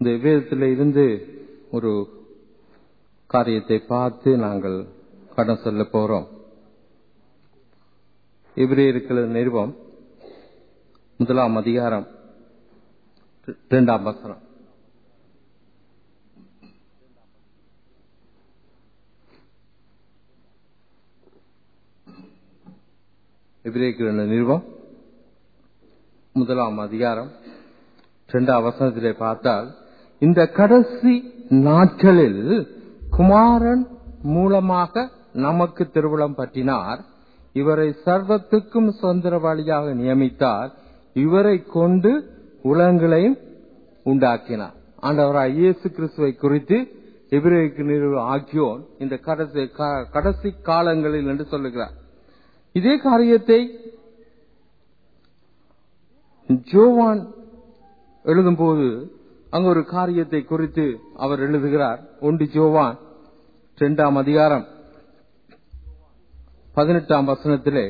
இந்த வேதத்தில் இருந்து ஒரு காரியத்தை பார்த்து நாங்கள் கடன் சொல்ல போறோம். எபிரேயருக்கு நிருபம் 1 அதிகாரம் 2 வசனம். எபிரேயருக்கு நிருபம் 1 அதிகாரம் 2 வசனத்திலே பார்த்தால், இந்த கடைசி நாட்களில் குமாரன் மூலமாக நமக்கு திருவுளம் பற்றினார், இவரை சர்வத்துக்கும் சுதந்திரவாளியாக நியமித்தார், இவரை கொண்டு உலகங்களையும் உண்டாக்கினார். ஆண்டவராய் இயேசு கிறிஸ்துவை குறித்து எபிரேயருக்கு நிருபம் ஆக்கியோன் இந்த கடைசி காலங்களில் என்று சொல்லுகிறார். இதே காரியத்தை யோவான் எழுதும்போது அங்கு ஒரு காரியத்தை குறித்து அவர் எழுதுகிறார். 1 யோவான் 2 அதிகாரம் 18 வசனத்திலே,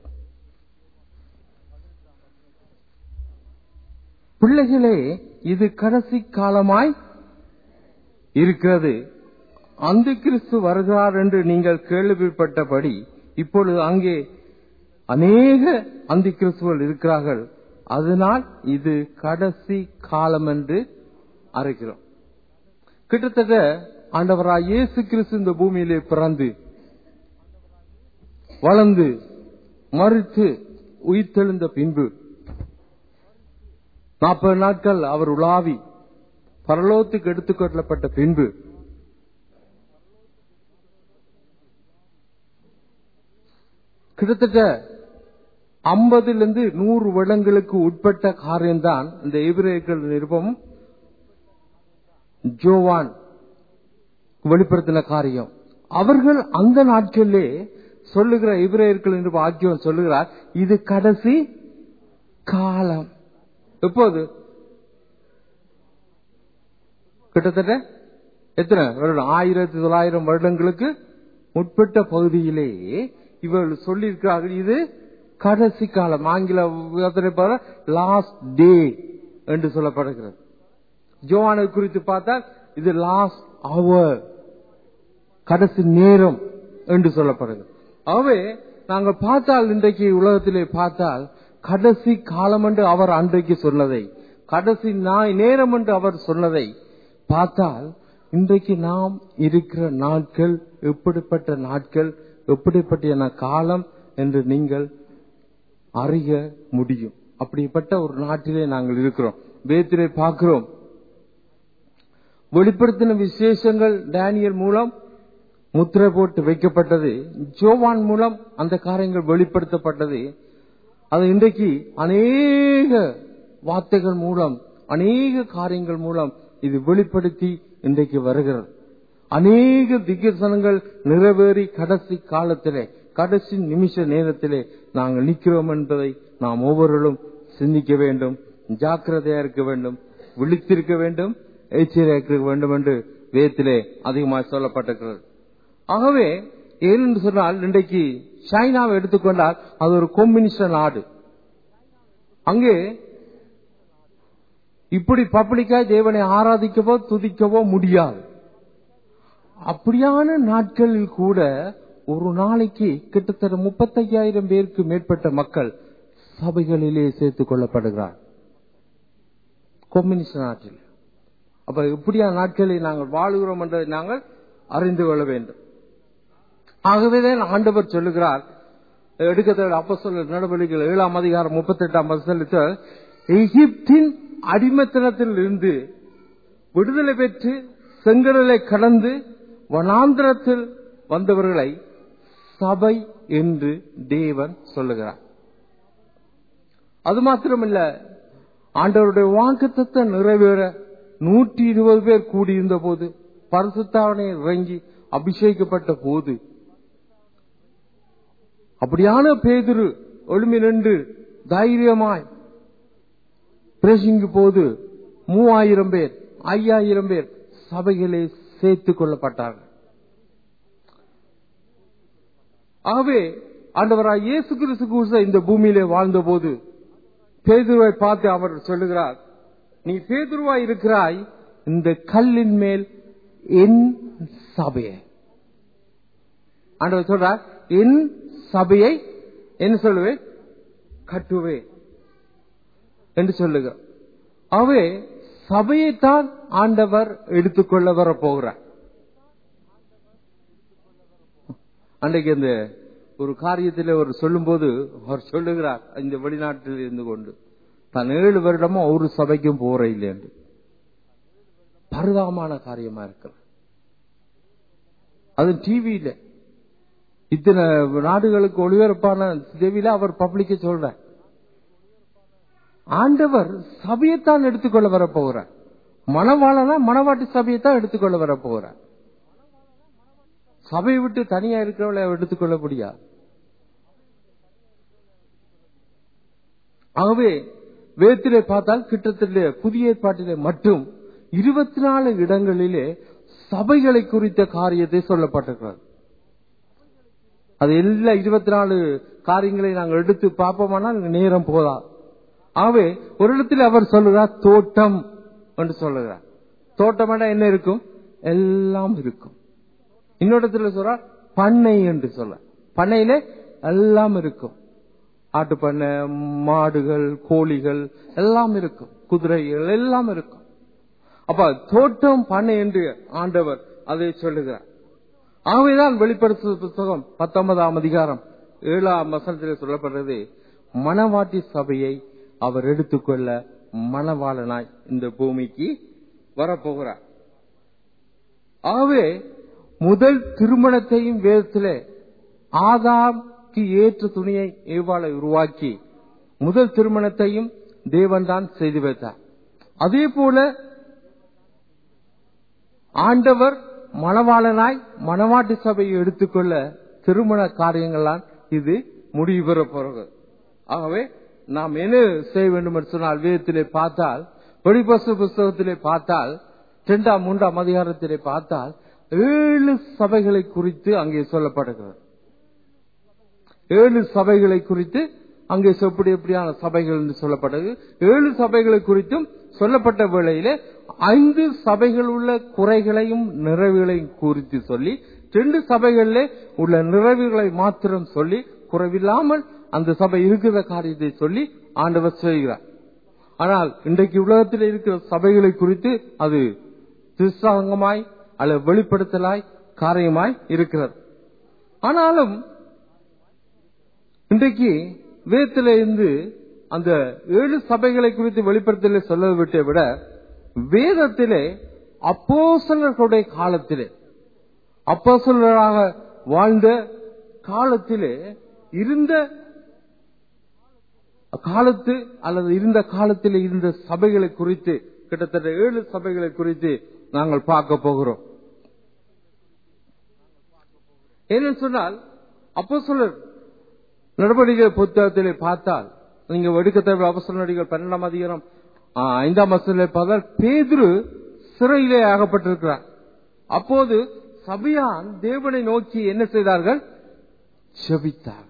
பிள்ளைகளே, இது கடைசி காலமாய் இருக்கிறது. அந்தி கிறிஸ்து வருகிறார் என்று நீங்கள் கேள்விப்பட்டபடி இப்பொழுது அங்கே அநேக அந்தி கிறிஸ்துவர்கள் இருக்கிறார்கள். அதனால் இது கடைசி காலம் என்று அறிகிறோம். கிட்டத்தட்ட ஆண்டவராய் இயேசு கிறிஸ்து இந்த பூமியிலே பிறந்து வளர்ந்து மரித்து உயிர்த்தெழுந்த பின்பு 40 நாட்கள் அவர் உலாவி பரலோகத்துக்கு எடுத்துக்கொள்ளப்பட்ட பின்பு கிட்டத்தட்ட 50 100 வருடங்களுக்கு உட்பட்ட காரியம்தான் இந்த எபிரேயர்கள் நிருபம் யோவான் வெளிப்படுத்தின காரியம். அவர்கள் அந்த நாட்களிலே சொல்லுகிற எபிரேயர்கள் நிருபம் ஆக்கியோன் சொல்லுகிறார், இது கடைசி காலம். எப்போது? கிட்டத்தட்ட எத்தனை வருடம்? 1900 வருடங்களுக்கு முற்பட்ட பகுதியிலே இவர்கள் சொல்லியிருக்கிறார்கள், இது கடைசி காலம். ஆங்கில லாஸ்ட் டே என்று சொல்லப்படுகிறது. யோவானை குறித்து பார்த்தால் இது லாஸ்ட் அவர், கடைசி நேரம் என்று சொல்லப்படுகிறது. ஆகவே நாங்கள் பார்த்தால், இன்றைக்கு உலகத்திலே பார்த்தால், கடைசி காலம் என்று அவர் அன்றைக்கு சொன்னதை, கடைசி நேரம் என்று அவர் சொன்னதை பார்த்தால், இன்றைக்கு நாம் இருக்கிற நாட்கள் எப்படிப்பட்ட நாட்கள், எப்படிப்பட்ட காலம் என்று நீங்கள் அறிய முடியும். அப்படிப்பட்ட ஒரு நாட்டிலே நாங்கள் இருக்கிறோம். வேதத்திலே பார்க்கிறோம், வெளிப்படுத்தின விசேஷங்கள் டேனியல் மூலம் முத்திரை போட்டு வைக்கப்பட்டது. யோவான் மூலம் அந்த காரியங்கள் வெளிப்படுத்தப்பட்டது. அது இன்றைக்கு அநேக வார்த்தைகள் மூலம், அநேக காரியங்கள் மூலம் இது வெளிப்படுத்தி இன்றைக்கு வருகிறது. அநேக திகசனங்கள் நிறைவேறி கடைசி காலத்திலே, கடைசி நிமிஷ நேரத்திலே நாங்கள் நிற்கிறோம் என்பதை நாம் ஒவ்வொருவரும் சிந்திக்க வேண்டும், ஜாக்கிரதையா இருக்க வேண்டும், விழித்திருக்க வேண்டும், எச்சரிக்கையா இருக்க வேண்டும் என்று வேதத்திலே அதிகமாக சொல்லப்பட்டிருக்கிறது. ஆகவே ஏனென்று சொன்னால், இன்றைக்கு சைனாவை எடுத்துக்கொண்டால் அது ஒரு கம்யூனிஸ்ட் நாடு. அங்கே இப்படி பப்ளிக்கா தேவனை ஆராதிக்கவோ துதிக்கவோ முடியாது. அப்படியான நாட்களில் கூட ஒரு நாளைக்கு கிட்டத்தட்ட 35,000 பேருக்கு மேற்பட்ட மக்கள் சபைகளிலே சேர்த்துக் கொள்ளப்படுகிறார் கம்யூனிஸ்ட் நாட்டில். அப்ப இப்படியான நாட்களில் நாங்கள் வாழுகிறோம் என்பதை நாங்கள் அறிந்து கொள்ள வேண்டும். ஆகவேதான் ஆண்டவர் சொல்லுகிறார், எடுக்கத்தோட அப்போஸ்தலர் நடவடிக்கைகள் 7 அதிகாரம் 38 வசனத்தில், எகிப்தின் அடிமைத்தனத்தில் இருந்து விடுதலை பெற்று செங்கடலை கடந்து வனாந்திரத்தில் வந்தவர்களை சபை என்று தேவன் சொல்லுகிறார். அது மாத்திரமல்ல, ஆண்டவருடைய வாக்குத்தத்தம் நிறைவேற 120 பேர் கூடியிருந்த போது, பரிசுத்தாவினை இறங்கி அபிஷேகிக்கப்பட்ட போது, அப்படியான பேதுரு எழும்பி நின்று தைரியமாய் பிரசங்க போது 3000 பேர் 5000 பேர் சபைகளே சேர்த்துக் கொள்ளப்பட்டார்கள். ஆகவே ஆண்டவராய் இயேசு கிறிஸ்து இந்த பூமியிலே வாழ்ந்த போது பேதுருவை பார்த்து அவர் சொல்லுகிறார், நீ பேதுருவாய் இருக்கிறாய், இந்த கல்லின் மேல் என் சபையை, ஆண்டவர் சொல்றார், என் சபையை என்ன சொல்லுவேன், கட்டுவேன் என்று சொல்லுக. அவே சபையைத்தான் ஆண்டவர் எடுத்துக்கொள்ள வர போகிறார். அன்றைக்கு இந்த ஒரு காரியத்தில் ஒரு சொல்லும் போது அவர் சொல்லுகிறார், இந்த வெளிநாட்டில் இருந்து கொண்டு தான் 7 வருடமும் ஒரு சபைக்கும் போற இல்லை என்று. பரிதாபமான காரியமா இருக்கிற. அது டிவியில இத்தனை நாடுகளுக்கு ஒளிபரப்பான தேவியில அவர் பப்ளிக்க சொல்ற, ஆண்டவர் சபையைத்தான் எடுத்துக்கொள்ள வர போகிறார். மணவாளனா மணவாட்டி சபையைத்தான் எடுத்துக்கொள்ள வர போகிறார். சபையை விட்டு தனியா இருக்கிறவளை எடுத்துக்கொள்ள முடியாது. ஆகவே வேதத்திலே பார்த்தால் கிட்டத்தட்ட புதிய ஏற்பாட்டிலே மட்டும் 24 இடங்களிலே சபைகளை குறித்த காரியத்தை சொல்லப்பட்டிருக்கிறது. அது எல்லா 24 காரியங்களை நாங்கள் எடுத்து பார்ப்போமானால் நேரம் போதா. ஆகவே ஒரு இடத்தில் அவர் சொல்லுகிறார் தோட்டம் என்று சொல்லுகிறார். தோட்டம் என்ன இருக்கும், எல்லாம் இருக்கும். இன்னொரு சொல்றார் பண்ணை என்று சொல்ல, பண்ணையிலே எல்லாம் இருக்கும். ஆட்டு பண்ணை, மாடுகள், கோழிகள் எல்லாம் இருக்கும், குதிரைகள் எல்லாம் இருக்கும். அப்ப தோட்டம் பண்ணை என்று ஆண்டவர் அதை சொல்லுகிறார். ஆகவேதான் வெளிப்படுத்தும் புத்தகம் 19ஆம் அதிகாரம் 7ஆம் வசனத்தில் சொல்லப்படுறது, மணவாட்டி சபையை அவர் எடுத்துக்கொள்ள மணவாளனாய் இந்த பூமிக்கு வரப்போகிறார். ஆகவே முதல் திருமணத்தையும் வேதத்திலே ஆதாம்க்கு ஏற்ற துணியை ஏவாளை உருவாக்கி முதல் திருமணத்தையும் தேவன் தான் செய்து வைத்தார். அதே போல ஆண்டவர் மணவாளனாய் மணவாட்டி சபையை எடுத்துக்கொள்ள திருமண காரியங்களால் இது முடிவு பெற போகிறது. ஆகவே நாம் என்ன செய்ய வேண்டும் என்று சொன்னால், வேதத்திலே பார்த்தால், வெளிப்படுத்தும் புத்தகத்திலே பார்த்தால், 2ஆம் 3ஆம் அதிகாரத்திலே பார்த்தால் 7 சபைகளை குறித்து அங்கே சொல்லப்படுகிறது. 7 சபைகளை குறித்து அங்கே எப்படியான சபைகள் என்று சொல்லப்பட்டது. 7 சபைகளை குறித்தும் சொல்லப்பட்ட வேளையிலே 5 சபைகள் உள்ள குறைகளையும் நிறைவுகளையும் குறித்து சொல்லி, 2 சபைகளிலே உள்ள நிறைவுகளை மாத்திரம் சொல்லி, குறைவில்லாமல் அந்த சபை இருக்கிற காரியத்தை சொல்லி ஆண்டவர் செய்கிறார். ஆனால் இன்றைக்கு உலகத்தில் இருக்கிற சபைகளை குறித்து அது திசாங்கமாய் அல்லது வெளிப்படுத்தலாய் காரியமாய் இருக்கிறது. ஆனாலும் இன்றைக்கு வேதத்திலே இருந்து அந்த 7 சபைகளை குறித்து வெளிப்படுத்தலை சொல்ல விட்டதை விட, வேதத்திலே அப்போஸ்தலர்களுடைய காலத்திலே, அப்போஸ்தலராக வாழ்ந்த காலத்திலே இருந்த காலத்து அல்லது இருந்த காலத்தில் இருந்த சபைகளை குறித்து கிட்டத்தட்ட 7 சபைகளை குறித்து நாங்கள் பார்க்க போகிறோம். ஏன்னு சொன்னால், அப்போஸ்தலர் நடவடிக்கை புத்தகத்திலே பார்த்தால், நீங்க எடுக்கத்தேவை அப்போஸ்தலர் நடவடிக்கைகள் 12ஆம் அதிகாரம் 5ஆம் வசனத்திலே பார்த்தால், பேதுரு சிறையிலே ஆகப்பட்டிருக்கிறார். அப்போது சபையான் தேவனை நோக்கி என்ன செய்தார்கள், ஜெபித்தார்கள்.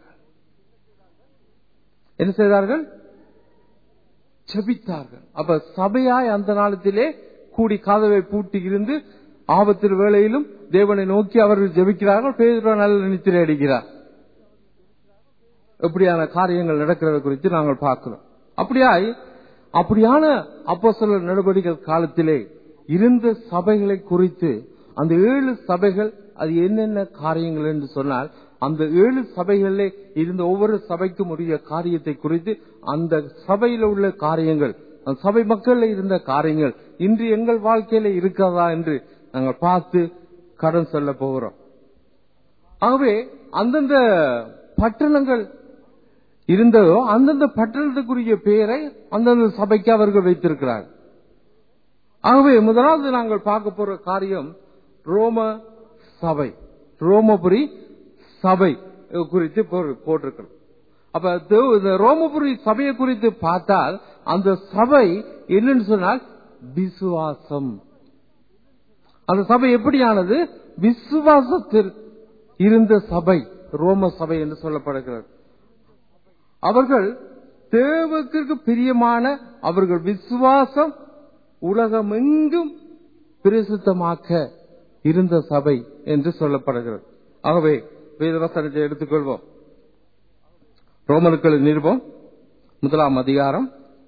என்ன செய்தார்கள், ஜெபித்தார்கள். அப்ப சபையாய் அந்த நாளத்திலே கூடி கதவை பூட்டி இருந்து ஆபத்தில் வேளையிலும் தேவனை நோக்கி அவர்கள் ஜெபிக்கிறார்கள். பேதுரு நல்ல நித்திரை அடிக்கிறார். எப்படியான காரியங்கள் நடக்கிறது குறித்து நாங்கள் பார்க்கிறோம். அப்படியான அப்போஸ்தலர் நடவடிக்கைகள் காலத்திலே இருந்த சபைகளை குறித்து அந்த 7 சபைகள் அது என்னென்ன காரியங்கள் என்று சொன்னால், அந்த 7 சபைகளிலே இருந்த ஒவ்வொரு சபைக்கும் உரிய காரியத்தை குறித்து, அந்த சபையில உள்ள காரியங்கள், அந்த சபை மக்கள் இருந்த காரியங்கள் இன்று எங்கள் வாழ்க்கையில இருக்கிறதா என்று நாங்கள் பார்த்து கடன் சொல்ல போகிறோம். ஆகவே அந்தந்த பட்டணங்கள் இருந்ததோ அந்தந்த பட்டணத்துக்குரிய பெயரை அந்தந்த சபைக்கு அவர்கள் வைத்திருக்கிறார். ஆகவே முதலாவது நாங்கள் பார்க்க போற காரியம் ரோம சபை, ரோமபுரி சபை குறித்து போட்டிருக்கிறோம். அப்ப இந்த ரோமபுரி சபையை குறித்து பார்த்தால், அந்த சபை என்னன்னு சொன்னால் விசுவாசம். அந்த சபை எப்படியானது, விசுவாசத்தில் இருந்த சபை ரோம சபை என்று சொல்லப்படுகிறது. அவர்கள் தேவத்திற்கு பிரியமான, அவர்கள் விசுவாசம் உலகமெங்கும் பரிசுத்தமாக்க இருந்த சபை என்று சொல்லப்படுகிறது. ஆகவே வேதவசனத்தை எடுத்துக்கொள்வோம். ரோமர்கள் நிருபம் 1 அதிகாரம்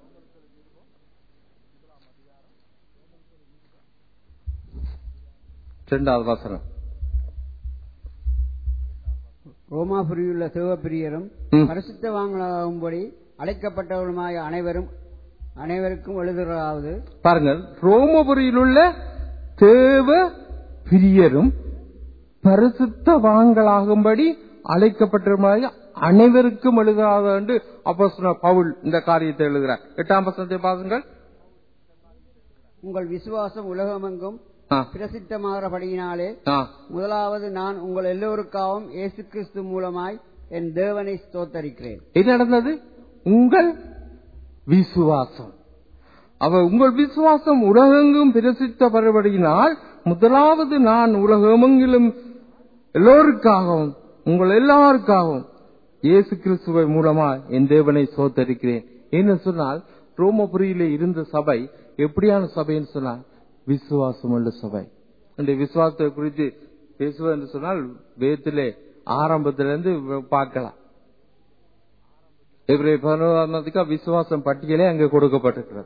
2வது வசனம். ரோமாபுரியுள்ள தேவப்பிரியரும் பரிசுத்தவான்களாகும்படி அழைக்கப்பட்டவர்களுமாய் அனைவருக்கும் எழுதுகிறாவது. பாருங்கள், ரோமபுரியில் உள்ள தேவ பிரியரும் பரிசுத்தவான்களாகும்படி அழைக்கப்பட்டவர்களுமாய் அனைவருக்கும் எழுதுகிறாவது என்று அப்போஸ்தலன் பவுல் இந்த காரியத்தை எழுதுகிறார். 8ஆம் வசனத்தை பாருங்கள். உங்கள் விசுவாசம் உலகமெங்கும் பிரசித்தமாகிறபடியினாலே முதலாவது நான் உங்கள் எல்லோருக்காகவும் இயேசு கிறிஸ்து மூலமாய் என் தேவனை ஸ்தோத்தரிக்கிறேன். என்ன நடந்தது? உங்கள் விசுவாசம். உங்கள் விசுவாசம் உலகெங்கும் பிரசித்தப்படுபடியினால் முதலாவது நான் உலகமெங்கிலும் எல்லோருக்காகவும் உங்கள் எல்லாருக்காகவும் இயேசு கிறிஸ்துவை மூலமாய் என் தேவனை ஸ்தோத்தரிக்கிறேன். என்ன சொன்னால், ரோமபுரியிலே இருந்த சபை எப்படியான சபைன்னு சொன்னால் விசுவாசம் உள்ள சபை. இந்த விசுவாசத்தை குறித்து பேசுவது என்று சொன்னால் வேதத்திலே ஆரம்பத்திலிருந்து பார்க்கலாம். எபிரேயர் 11 விசுவாசம் பட்டியலே அங்கே கொடுக்கப்பட்டிருக்கிறது.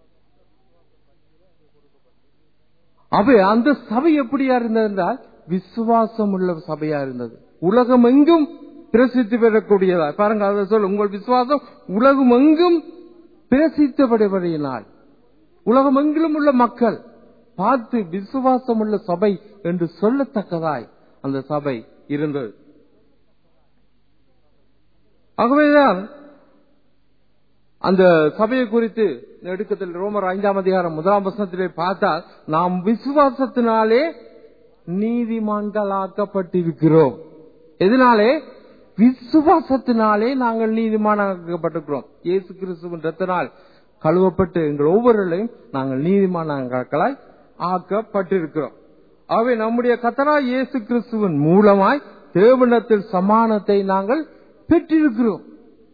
அந்த சபை எப்படியா இருந்தது என்றால் விசுவாசம் உள்ள சபையா இருந்தது. உலகம் எங்கும் பிரசித்தி பெறக்கூடியதா. பாருங்க, அதை சொல்ல, உங்கள் விசுவாசம் உலகம் எங்கும் பிரசித்தப்படுவதினால் உலகம் எங்கிலும் உள்ள மக்கள் பார்த்து விசுவாசம் உள்ள சபை என்று சொல்லத்தக்கதாய் அந்த சபை இருந்தது. ஆகவேதான் அந்த சபையை குறித்து நெடுக்கத்தில் ரோமர் 5ஆம் அதிகாரம் 1ஆம் வசனத்திலே பார்த்தால், நாம் விசுவாசத்தினாலே நீதிமான்களாக்கப்பட்டிருக்கிறோம். எதனாலே? விசுவாசத்தினாலே நாங்கள் நீதிமானாக்கப்பட்டிருக்கிறோம். இயேசு கிறிஸ்துவின் இரத்தத்தினால் கழுவப்பட்டு எங்கள் ஒவ்வொருவரையும் நாங்கள் நீதிமான்களாய் ஆக்கப்பட்டிருக்கிறோம். ஆகவே நம்முடைய கர்த்தராகிய இயேசு கிறிஸ்துவின் மூலமாய் தேவனிடத்தில் சமானத்தை நாங்கள் பெற்றிருக்கிறோம்.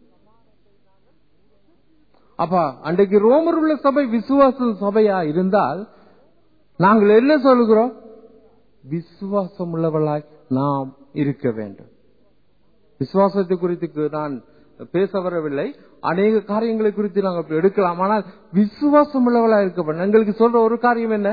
அப்ப அன்றைக்கு ரோமர் உள்ள சபை விசுவாச சபையா இருந்தால் நாங்கள் என்ன சொல்கிறோம்? விசுவாசம் உள்ளவர்களாய் நாம் இருக்க வேண்டும். விசுவாசத்தை குறித்து நான் பேச வரவில்லை. அநேக காரியங்களை குறித்து நாங்கள் எடுக்கலாம். ஆனால் விசுவாசம் உள்ளவர்களாக இருக்க வேண்டும். எங்களுக்கு சொல்ற ஒரு காரியம் என்ன?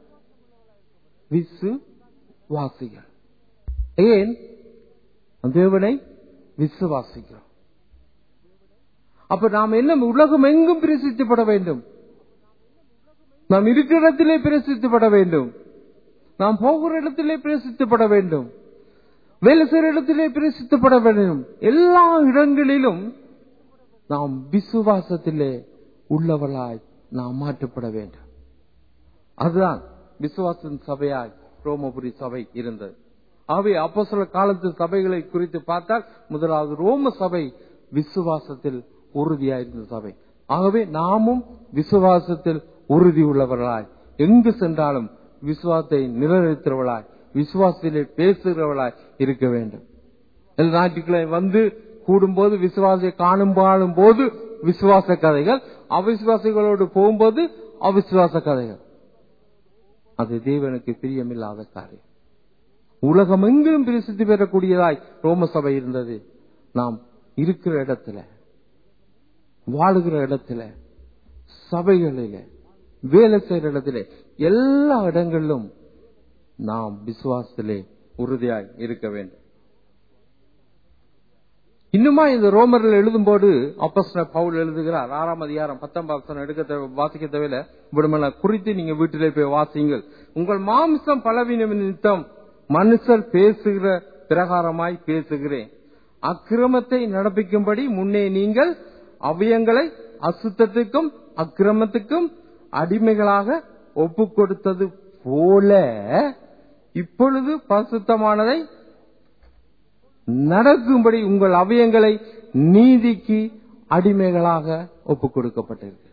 விசுவாசிகள். ஏன் தேவனை விசுவாசிக்கிறோம். அப்ப நாம் என்ன? உலகம் எங்கும் பிரசித்தப்பட வேண்டும். நாம் இருக்கிற இடத்திலே பிரசித்தப்பட வேண்டும். நாம் போகிற இடத்திலே பிரசித்தப்பட வேண்டும். வேலை செய்கிற இடத்திலே பிரசித்தப்பட வேண்டும். எல்லா இடங்களிலும் நாம் விசுவாசத்திலே உள்ளவர்களாய் நாம் மாற்றப்பட வேண்டும். அதுதான் விசுவாசத்தின் சபையாய் ரோமபுரி சபை இருந்தது. ஆகவே அப்போஸ்தலர் காலத்து சபைகளை குறித்து பார்த்தால் முதலாவது ரோம சபை விசுவாசத்தில் உறுதியாயிருந்த சபை. ஆகவே நாமும் விசுவாசத்தில் உறுதி உள்ளவர்களாய் எங்கு சென்றாலும் விசுவாசத்தை நிலைநிறுத்துறவர்களாய் விசுவாசத்திலே பேசுகிறவர்களாய் இருக்க வேண்டும். நாட்டுக்களை வந்து கூடும்போது விசுவாசத்தை காணும் போது விசுவாச கதைகள், அவிசுவாசிகளோடு போகும்போது அவிசுவாச கதைகள். அது தேவனுக்கு பிரியமில்லாத காரியம். உலகம் எங்கும் பிரசித்தி பெறக்கூடியதாய் ரோம சபை இருந்தது. நாம் இருக்கிற இடத்துல, வாழுகிற இடத்துல, சபைகளில, வேலை செய்கிற இடத்துல, எல்லா இடங்களிலும் நாம் விசுவாசத்திலே உறுதியாய் இருக்க வேண்டும். இன்னுமா இந்த ரோமர்கள் எழுதும்போது அப்போஸ்தலர் பவுல் எழுதுகிறார். 6ஆம் அதிகாரம் 10ஆம் வசனம் எடுக்க வாசிக்க தேவையில்லை. விடுமல குறித்து நீங்க வீட்டிலே போய் வாசியுங்கள். உங்கள் மாம்சம் பலவீனம் நிமித்தம் மனுஷர் பேசுகிற பிரகாரமாய் பேசுகிறேன். அக்கிரமத்தை நடப்பிக்கும்படி முன்னே நீங்கள் அவயங்களை அசுத்தத்துக்கும் அக்கிரமத்துக்கும் அடிமைகளாக ஒப்பு கொடுத்தது போல இப்பொழுது பரிசுத்தமானதை நடக்கும்படி உங்கள் அவயங்களை நீதிக்கு அடிமைகளாக ஒப்புக் கொடுக்கப்பட்டிருக்கு.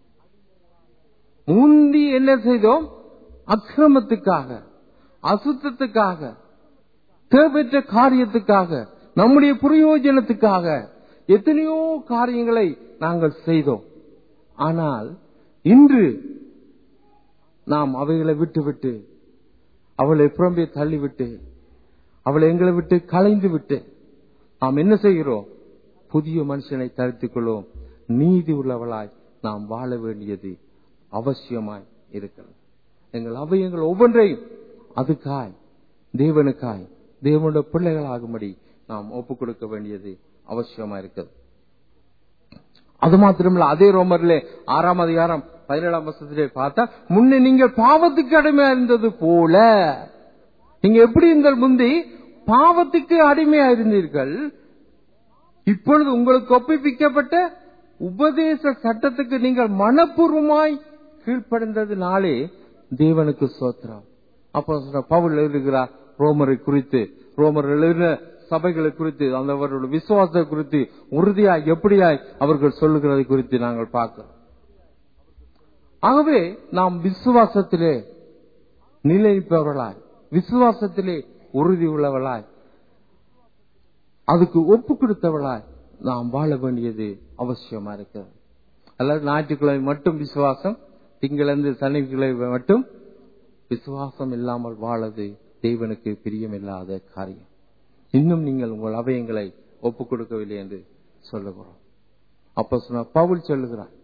முந்தி என்ன செய்தோம்? அக்கிரமத்துக்காக, அசுத்தத்துக்காக, தேவையற்ற காரியத்துக்காக, நம்முடைய பிரயோஜனத்துக்காக எத்தனையோ காரியங்களை நாங்கள் செய்தோம். ஆனால் இன்று நாம் அவைகளை விட்டு அவளை புறம்பே தள்ளிவிட்டு அவளை எங்களை விட்டு கலைந்து விட்டு நாம் என்ன செய்கிறோம்? புதிய மனுஷனை தரித்துக் கொள்வோம். நீதி உள்ளவளாய் நாம் வாழ வேண்டியது அவசியமாய் இருக்கிறது. எங்கள் அவயங்கள் ஒவ்வொன்றையும் அதுக்காய் தேவனுக்காய் தேவனுடைய பிள்ளைகளாகும்படி நாம் ஒப்புக் கொடுக்க வேண்டியது அவசியமா இருக்கிறது. அது மாத்திரமல்ல, அதே ரோமரிலே 6ஆம் அதிகாரம் 17ஆம் வசனத்திலே பார்த்தா, முன்னே நீங்கள் பாவத்துக்கு அடிமையா இருந்தது போல, நீங்க எப்படி இருந்த முந்தி பாவத்துக்கு அடிமையா இருந்தீர்கள், இப்பொழுது உங்களுக்கு ஒப்புவிக்கப்பட்ட உபதேச சட்டத்துக்கு நீங்கள் மனப்பூர்வமாய் கீழ்ப்படைந்ததினாலே தேவனுக்கு ஸ்தோத்திரம். அப்போ பவுல் எழுதுகிறார் ரோமரை குறித்து, ரோமர் எழுதின சபைகளை குறித்து, அவர்களுடைய விசுவாசத்தை குறித்து உறுதியாய் எப்படியாய் அவர்கள் சொல்லுகிறதை குறித்து நாங்கள் பார்க்கிறோம். ஆகவே நாம் விசுவாசத்திலே நிலைப்பவர்களாய், விசுவாசத்திலே உறுதி உள்ளவர்களாய், அதுக்கு ஒப்பு கொடுத்தவர்களாய் நாம் வாழ வேண்டியது அவசியமா இருக்கிறது. அல்லது ஞாயிற்றுக்கிழமை மட்டும் விசுவாசம், திங்களிலிருந்து சனிக்கிழமை மட்டும் விசுவாசம் இல்லாமல் வாழது தேவனுக்கு பிரியமில்லாத காரியம். இன்னும் நீங்கள் உங்கள் அவயங்களை ஒப்புக் கொடுக்கவில்லை என்று சொல்லுகிறோம். அப்போஸ்தலனாகிய பவுல் சொல்லுகிறார்,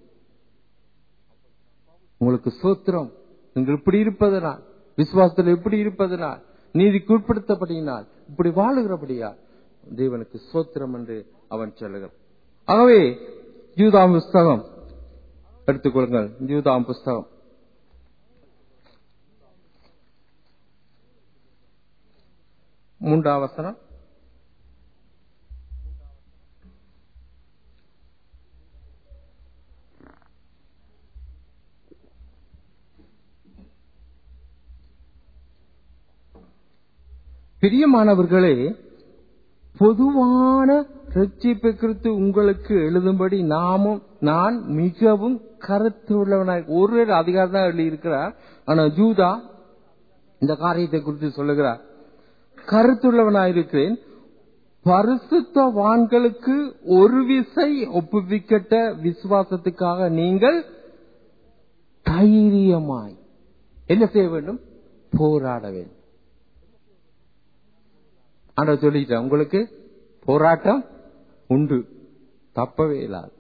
உங்களுக்கு ஸ்தோத்திரம், நீங்கள் இப்படி இருப்பதனால், விசுவாசத்தில் இப்படி இருப்பதனால், நீதிக்கு உட்படுத்தப்படியினால், இப்படி வாழுகிறபடியா தேவனுக்கு ஸ்தோத்திரம் என்று அவன் சொல்லுகிறான். ஆகவே யூதாம் புஸ்தகம் எடுத்துக்கொள்ளுங்கள். யூதாம் புஸ்தகம் 3ஆம் வசனம். பிரியமானவர்களே, பொதுவான ரட்சிப்பை குறித்து உங்களுக்கு எழுதும்படி நான் மிகவும் கருத்து உள்ளவனாய், ஒரு அதிகாரம் தான் எழுதி இருக்கிறார். ஆனா யூதா இந்த காரியத்தை குறித்து சொல்லுகிறார், கருத்துள்ளவனாயிருக்கிறேன், பரிசுத்தவான்களுக்கு ஒரு விசை ஒப்புவிக்கப்பட்ட விசுவாசத்துக்காக நீங்கள் தைரியமாய் என்ன செய்ய வேண்டும்? போராட வேண்டும். ஆண்டவர் சொல்லிட்டார், உங்களுக்கு போராட்டம் உண்டு, தப்பவே இல்லாது.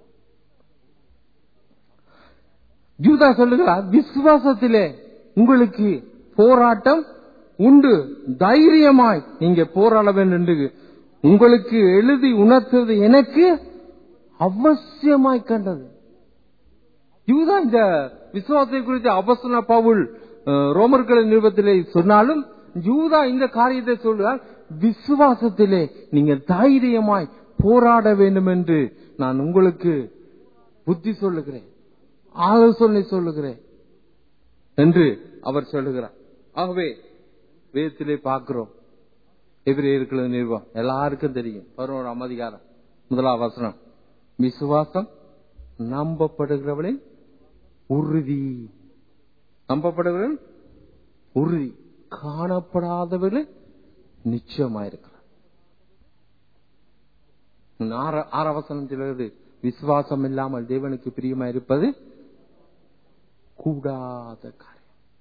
யூதா சொல்லுகிறார், விசுவாசத்திலே உங்களுக்கு போராட்டம் உண்டு, தைரியமாய் நீங்க போராட வேண்டும் என்று உங்களுக்கு எழுதி உணர்த்துவது எனக்கு அவசியமாய் கண்டது. யூதா இந்த விசுவாசத்தை குறித்து அப்போஸ்தலனாகிய பவுல் ரோமர்களின் நிருபத்திலே சொன்னாலும், யூதா இந்த காரியத்தை சொல்றார், விசுவாசத்திலே நீங்க தைரியமாய் போராட வேண்டும் என்று நான் உங்களுக்கு புத்தி சொல்லுகிறேன், ஆலோசனை சொல்லுகிறேன் என்று அவர் சொல்லுகிறார். ஆகவே வேதத்திலே பார்க்கிறோம், எபிரேயர்களின் நிருபம் எல்லாருக்கும் தெரியும், 11ஆம் அதிகாரம் 1ஆம் வசனம், விசுவாசம் நம்பப்படுகிறவளின் உறுதி, நம்பப்படுகிறவன் உறுதி, காணப்படாதவர்கள் நிச்சயமாயிருக்கிறார். 6ஆம் வசனத்திலிருந்து விசுவாசம் இல்லாமல் தேவனுக்கு பிரியமாயிருப்பது கூடாத காரியம்.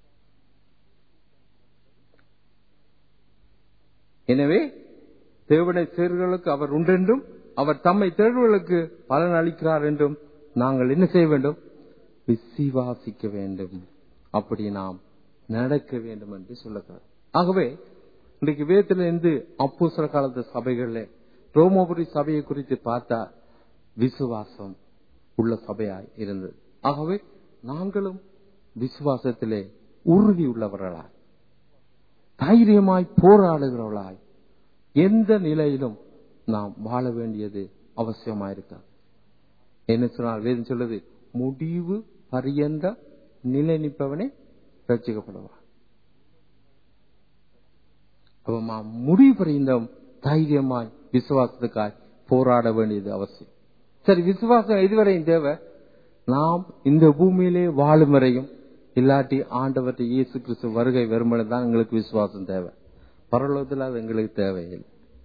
எனவே தேவனை தேர்வுகளுக்கு அவர் உண்டென்றும், அவர் தம்மை தேர்வுகளுக்கு பலன் அளிக்கிறார் என்றும் நாங்கள் என்ன செய்ய வேண்டும்? விசுவாசிக்க வேண்டும். அப்படி நாம் நடக்க வேண்டும் என்று சொல்லுகிறார். ஆகவே இன்றைக்கு வேதத்திலிருந்து அப்போஸ்தலர் காலத்து சபைகளில் ரோமபுரி சபையை குறித்து பார்த்தா விசுவாசம் உள்ள சபையாய் இருந்தது. ஆகவே நாங்களும் விசுவாசத்திலே உறுதி உள்ளவர்களாய், தைரியமாய் போராடுகிறவர்களாய் எந்த நிலையிலும் நாம் வாழ வேண்டியது அவசியமாயிருக்காது. என்ன சொன்னால் வேதம் சொல்லுது, முடிவு பரியந்த நிலை நிற்பவனே ரட்சிக்கப்படுவார். முடிவு பரியந்தம் தைரியமாய் விசுவாசத்துக்காய் போராட வேண்டியது அவசியம். சரி, விசுவாசம் இதுவரையும் தேவை. நாம் இந்த பூமியிலே வாழும் வரையும், இல்லாட்டி ஆண்டவர் இயேசு கிறிஸ்து வருகை வரும்பொழுது தான் எங்களுக்கு விசுவாசம் தேவை. பரலோகத்தில் அது எங்களுக்கு தேவையில்லை.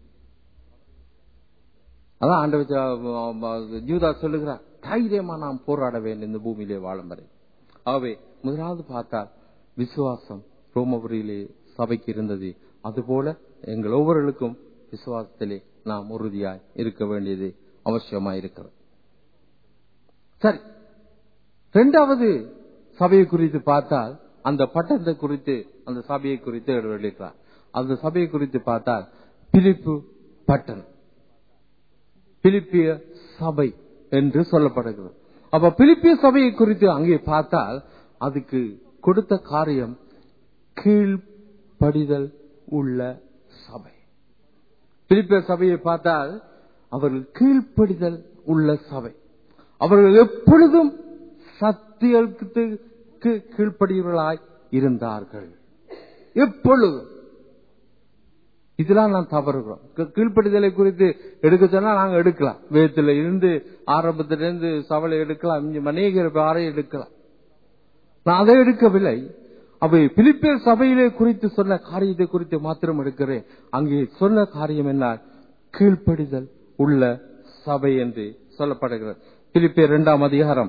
அதான் ஆண்டவர் யூதா சொல்லுகிறார், தைரியமா நாம் போராட வேண்டும் இந்த பூமியிலே வாழும் வரை. ஆகவே முதலாவது பார்த்தால் விசுவாசம் ரோமபுரியிலே சபைக்கு இருந்தது, அதுபோல எங்கள் ஒவ்வொருவருக்கும் விசுவாசத்திலே நாம் உறுதியாய் இருக்க வேண்டியது அவசியமாயிருக்கிறது. சரி, இரண்டாவது சபையை குறித்து பார்த்தால் அந்த பட்டத்தை குறித்து, அந்த சபையை குறித்து எழுதியிருக்கிறார். அந்த சபையை குறித்து பார்த்தால் பிலிப்பு பட்டணம், பிலிப்பிய சபை என்று சொல்லப்படுகிறது. அப்ப பிலிப்பிய சபையை குறித்து அங்கே பார்த்தால் அதுக்கு கொடுத்த காரியம் கீழ்ப்படிதல் உள்ள சபை. பிலிப்பிய சபையை பார்த்தால் அவர்கள் கீழ்ப்படிதல் உள்ள சபை. அவர்கள் எப்பொழுதும் சத்தியத்துக்கு கீழ்ப்படியவர்களாய் இருந்தார்கள். எப்பொழுதும். இதெல்லாம் நான் தவறுகிறோம். கீழ்ப்படிதலை குறித்து எடுக்க சொன்னா நாங்க எடுக்கலாம். வேதத்துல இருந்து ஆரம்பத்திலிருந்து சபையை எடுக்கலாம், அநேக பாறை எடுக்கலாம். நான் அதை எடுக்கவில்லை. அவை பிலிப்பியர் சபையிலே குறித்து சொன்ன காரியத்தை குறித்து மாத்திரம் எடுக்கிறேன். அங்கே சொன்ன காரியம் என்ன? கீழ்ப்படிதல் உள்ள சபை என்று சொல்லப்படுகிறது. பிலிப்பியர் 2 அதிகாரம்,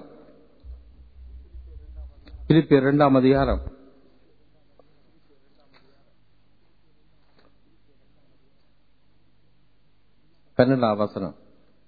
பிலிப்பியர் 2 அதிகாரம் 12 வசனம்.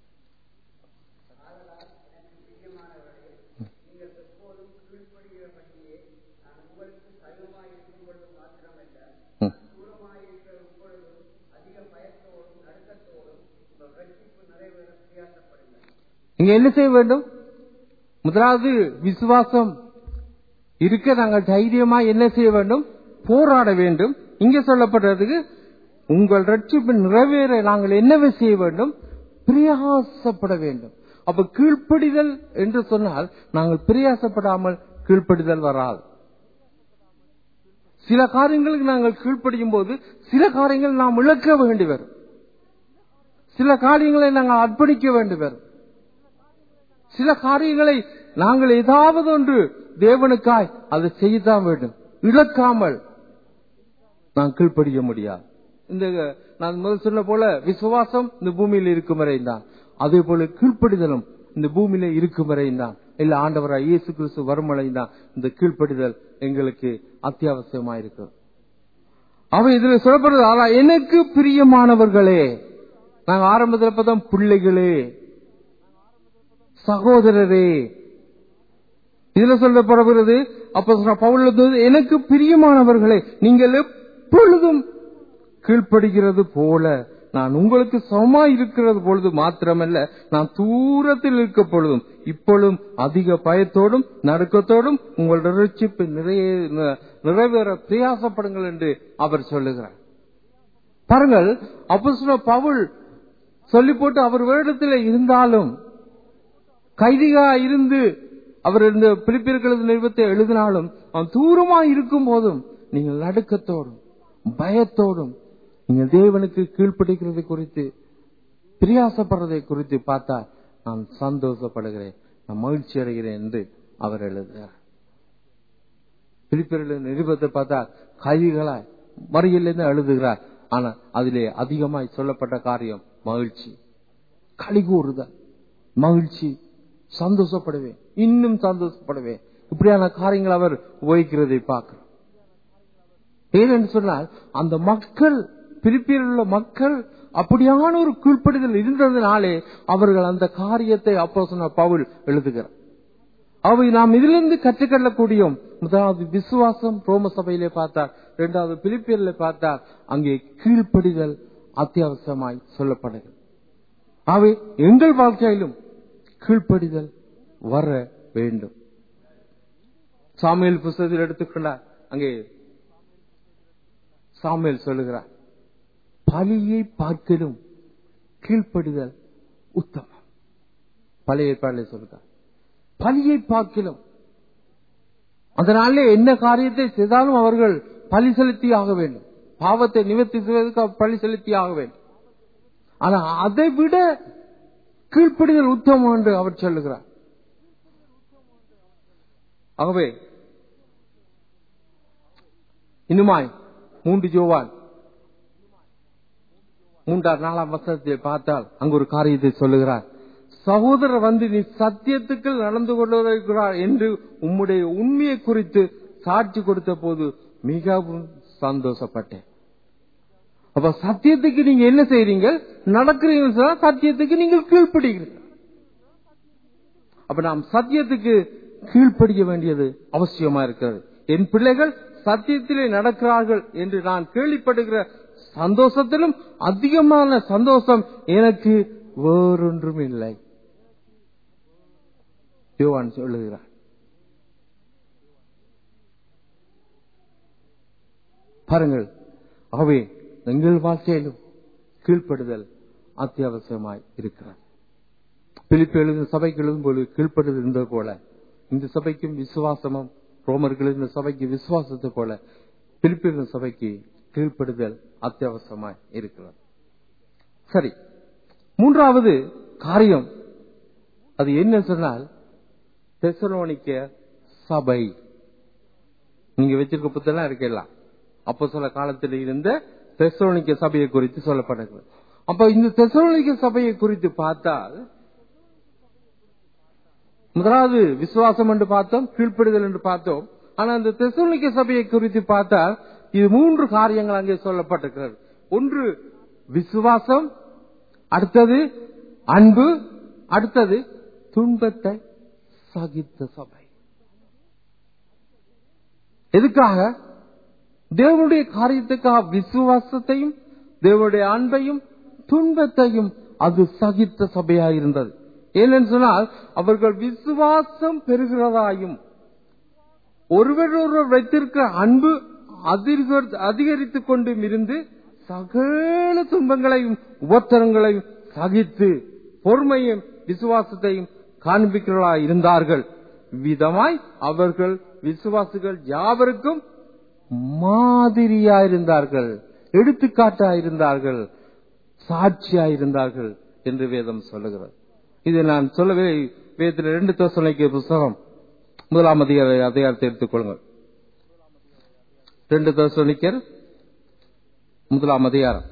இங்க என்ன செய்ய வேண்டும்? முதலாவது விசுவாசம் இருக்க நாங்கள் தைரியமா என்ன செய்ய வேண்டும்? போராட வேண்டும். இங்க சொல்லப்படுறதுக்கு உங்கள் ரட்சிப்பு நிறைவேற நாங்கள் என்னவே செய்ய வேண்டும்? பிரயாசப்பட வேண்டும். அப்ப கீழ்ப்படிதல் என்று சொன்னால் நாங்கள் பிரயாசப்படாமல் கீழ்ப்படிதல் வராது. சில காரியங்களுக்கு நாங்கள் கீழ்ப்படியும் போது சில காரியங்கள் நாம் இழக்க வேண்டி வரும். சில காரியங்களை நாங்கள் அர்ப்பணிக்க வேண்டி வரும். சில காரியங்களை நாங்கள் ஏதாவது ஒன்று தேவனுக்காய் அதை செய்யத்தான் வேண்டும். இழக்காமல் நான் கீழ்ப்படிய முடியாது. இந்த நான் முதல் சொன்ன போல விசுவாசம் இந்த பூமியில் இருக்கும் வரைந்தான், அதே போல கீழ்ப்படிதலும் இந்த பூமியில இருக்கும் வரைந்தான். இல்ல ஆண்டவராய் இயேசு கிறிஸ்து வருமலைந்தான் இந்த கீழ்ப்படிதல் எங்களுக்கு அத்தியாவசியமாயிருக்கு. அவன் இதுல சொல்லப்படுறது, ஆனா எனக்கு பிரியமானவர்களே, நாங்க ஆரம்பத்தில் பார்த்தோம் பிள்ளைகளே, சகோதரரே, இதுல சொல்லப்படுகிறது. அப்ப பவுல் எனக்கு பிரியமானவர்களே, நீங்கள் எப்பொழுதும் கீழ்ப்படுகிறது போல நான் உங்களுக்கு சமமாய் இருக்கிறது பொழுது மாத்திரமல்ல, நான் தூரத்தில் இருக்க பொழுதும் இப்பொழுதும் அதிக பயத்தோடும் நடுக்கத்தோடும் உங்களுடைய ரட்சிப்பு நிறைவேற பிரயாசப்படுங்கள் என்று அவர் சொல்லுகிறார். பாருங்கள், அப்போஸ்தலர் பவுல் சொல்லி போட்டு அவர் வேடத்தில் இருந்தாலும், கைதிகா இருந்து அவர் இந்த பிலிப்பியர்கள் நிறுவத்தை எழுதினாலும், அவன் தூரமா இருக்கும் போதும் நீங்கள் நடுக்கத்தோடும் பயத்தோடும் நீங்கள் தேவனுக்கு கீழ்ப்படிக்கிறதை குறித்து பிரயாசப்படுறதை குறித்து பார்த்தா நான் சந்தோஷப்படுகிறேன், நான் மகிழ்ச்சி அடைகிறேன் என்று அவர் எழுதுகிறார். பிலிப்பியர்கள் நிருபத்தை பார்த்தா கைதிகளாய் மறியலிருந்து எழுதுகிறார். ஆனா அதிலே அதிகமாய் சொல்லப்பட்ட காரியம் மகிழ்ச்சி, களிகூறுதல், மகிழ்ச்சி, சந்தோஷப்படுவேன், இன்னும் சந்தோஷப்படுவேன். இப்படியான காரியங்கள் அவர் உபயோகிக்கிறதை பார்க்கிறோம். ஏனென்று சொன்னால் அந்த மக்கள், பிலிப்பியரில் உள்ள மக்கள் அப்படியான ஒரு கீழ்ப்படிதல் இருந்ததினாலே அவர்கள் அந்த காரியத்தை அப்போஸ்தலர் பவுல் எழுதுகிறார். அவை நாம் இதிலிருந்து கற்றுக்கொள்ளக்கூடிய முதலாவது விசுவாசம் ரோம சபையிலே பார்த்தார், இரண்டாவது பிலிப்பியரிலே பார்த்தார், அங்கே கீழ்ப்படிதல் அத்தியாவசியமாய் சொல்லப்படுகிறது. அவை எங்கள் வாழ்க்கையிலும் கீழ்ப்படிதல் வர வேண்டும். சாமுவேல் புத்தகத்தில் எடுத்துக்கொண்டார், அங்கே சாமுவேல் சொல்லுகிறார், பலியை பார்க்கலும் கீழ்ப்படிதல் உத்தமம். பழைய ஏற்பாட்டிலே சொல்லுகிறார், பலியை பார்க்கலும். அதனாலே என்ன காரியத்தை செய்தாலும் அவர்கள் பலி செலுத்தி ஆக வேண்டும். பாவத்தை நிவர்த்தி செய்வதற்கு பலி செலுத்தி ஆக வேண்டும். ஆனா அதை விட கீழ்ப்படிதல் உத்தமம் என்று அவர் சொல்லுகிறார். ஆகவே இன்னுமாய் 3 யோவான் 3-4 வசனத்தை பார்த்தால் அங்கு ஒரு காரியத்தை சொல்லுகிறார். சகோதரர் வந்து நீ சத்தியத்துக்கு நடந்து கொண்டிருக்கிறார் என்று உம்முடைய உண்மையை குறித்து சாட்சி கொடுத்த போது மிகவும் சந்தோஷப்பட்டேன். அப்ப சத்தியத்துக்கு நீங்க என்ன செய்றீங்க? நடக்கிறீங்க. சத்தியத்துக்கு நீங்கள் கீழ்ப்படுகிறீர்கள். அப்ப நாம் சத்தியத்துக்கு கீழ்ப்படிய வேண்டியது அவசியமா இருக்கிறது. என் பிள்ளைகள் சத்தியத்திலே நடக்கிறார்கள் என்று நான் கேள்விப்படுகிற சந்தோஷத்திலும் அதிகமான சந்தோஷம் எனக்கு வேறொன்றும் இல்லை. யோவான் சொல்லுகிறார். பாருங்கள், ஆகவே எங்கள் வாழ்க்கையிலும் கீழ்ப்படுதல் அத்தியாவசியமாய் இருக்கிறது. பிலிப்பியர் எழுதின சபைக்கு எழுதும்போது கீழ்ப்படுதல் இருந்தது போல இந்த சபைக்கும் விசுவாசமும், ரோமர்கள் எழுதின சபைக்கு விசுவாசத்தை போல பிலிப்பியர் சபைக்கு கீழ்ப்படுதல் அத்தியாவசியமாய் இருக்கிறது. சரி, மூன்றாவது காரியம் அது என்ன சொன்னால் தெசலோனிக்க சபை. நீங்க வச்சிருக்க புத்தகம் இருக்கலாம். அப்போஸ்தல காலத்தில் இருந்த தெசலோனிக்க சபையை குறித்து சொல்லப்படுகிறது. அப்ப இந்த தெசலோனிக்க சபையை குறித்து பார்த்தால் முதலாவது விசுவாசம் என்று பார்த்தோம், கீழ்ப்படுதல் என்று பார்த்தோம். ஆனா இந்த தெசலோனிக்க சபையை குறித்து பார்த்தால் இது மூன்று காரியங்கள் அங்கே சொல்லப்பட்டிருக்கிறது. ஒன்று விசுவாசம், அடுத்தது அன்பு, அடுத்தது துன்பத்தை சகித்த சபை. எதுக்காக? தேவனுடைய காரியத்துக்காக விசுவாசத்தையும் தேவனுடைய அன்பையும் துன்பத்தையும் அது சகித்த சபையாக இருந்தது. ஏனென்று சொன்னால் அவர்கள் விசுவாசம் பெறுகிறதாயும் ஒருவரொருவர் வைத்திருக்கிற அன்பு அதிகரித்துக் கொண்டும் இருந்து சகல துன்பங்களையும் உபத்திரங்களையும் சகித்து பொறுமையும் விசுவாசத்தையும் காண்பிக்கிறவர்களாய் இருந்தார்கள். விதமாய் அவர்கள் விசுவாசிகள் யாவருக்கும் மாதிரியாயிருந்தார்கள், எடுத்துக்காட்டாயிருந்தார்கள், சாட்சியாயிருந்தார்கள் என்று வேதம் சொல்லுகிறது. இதை நான் சொல்லவே வேதத்தில் 2 தெசலோனிக்கேயர் புத்தகம் 1ஆம் அதிகாரத்தை எடுத்துக் கொள்ளுங்கள். 2 தெசலோனிக்கேயர் 1ஆம் அதிகாரம்.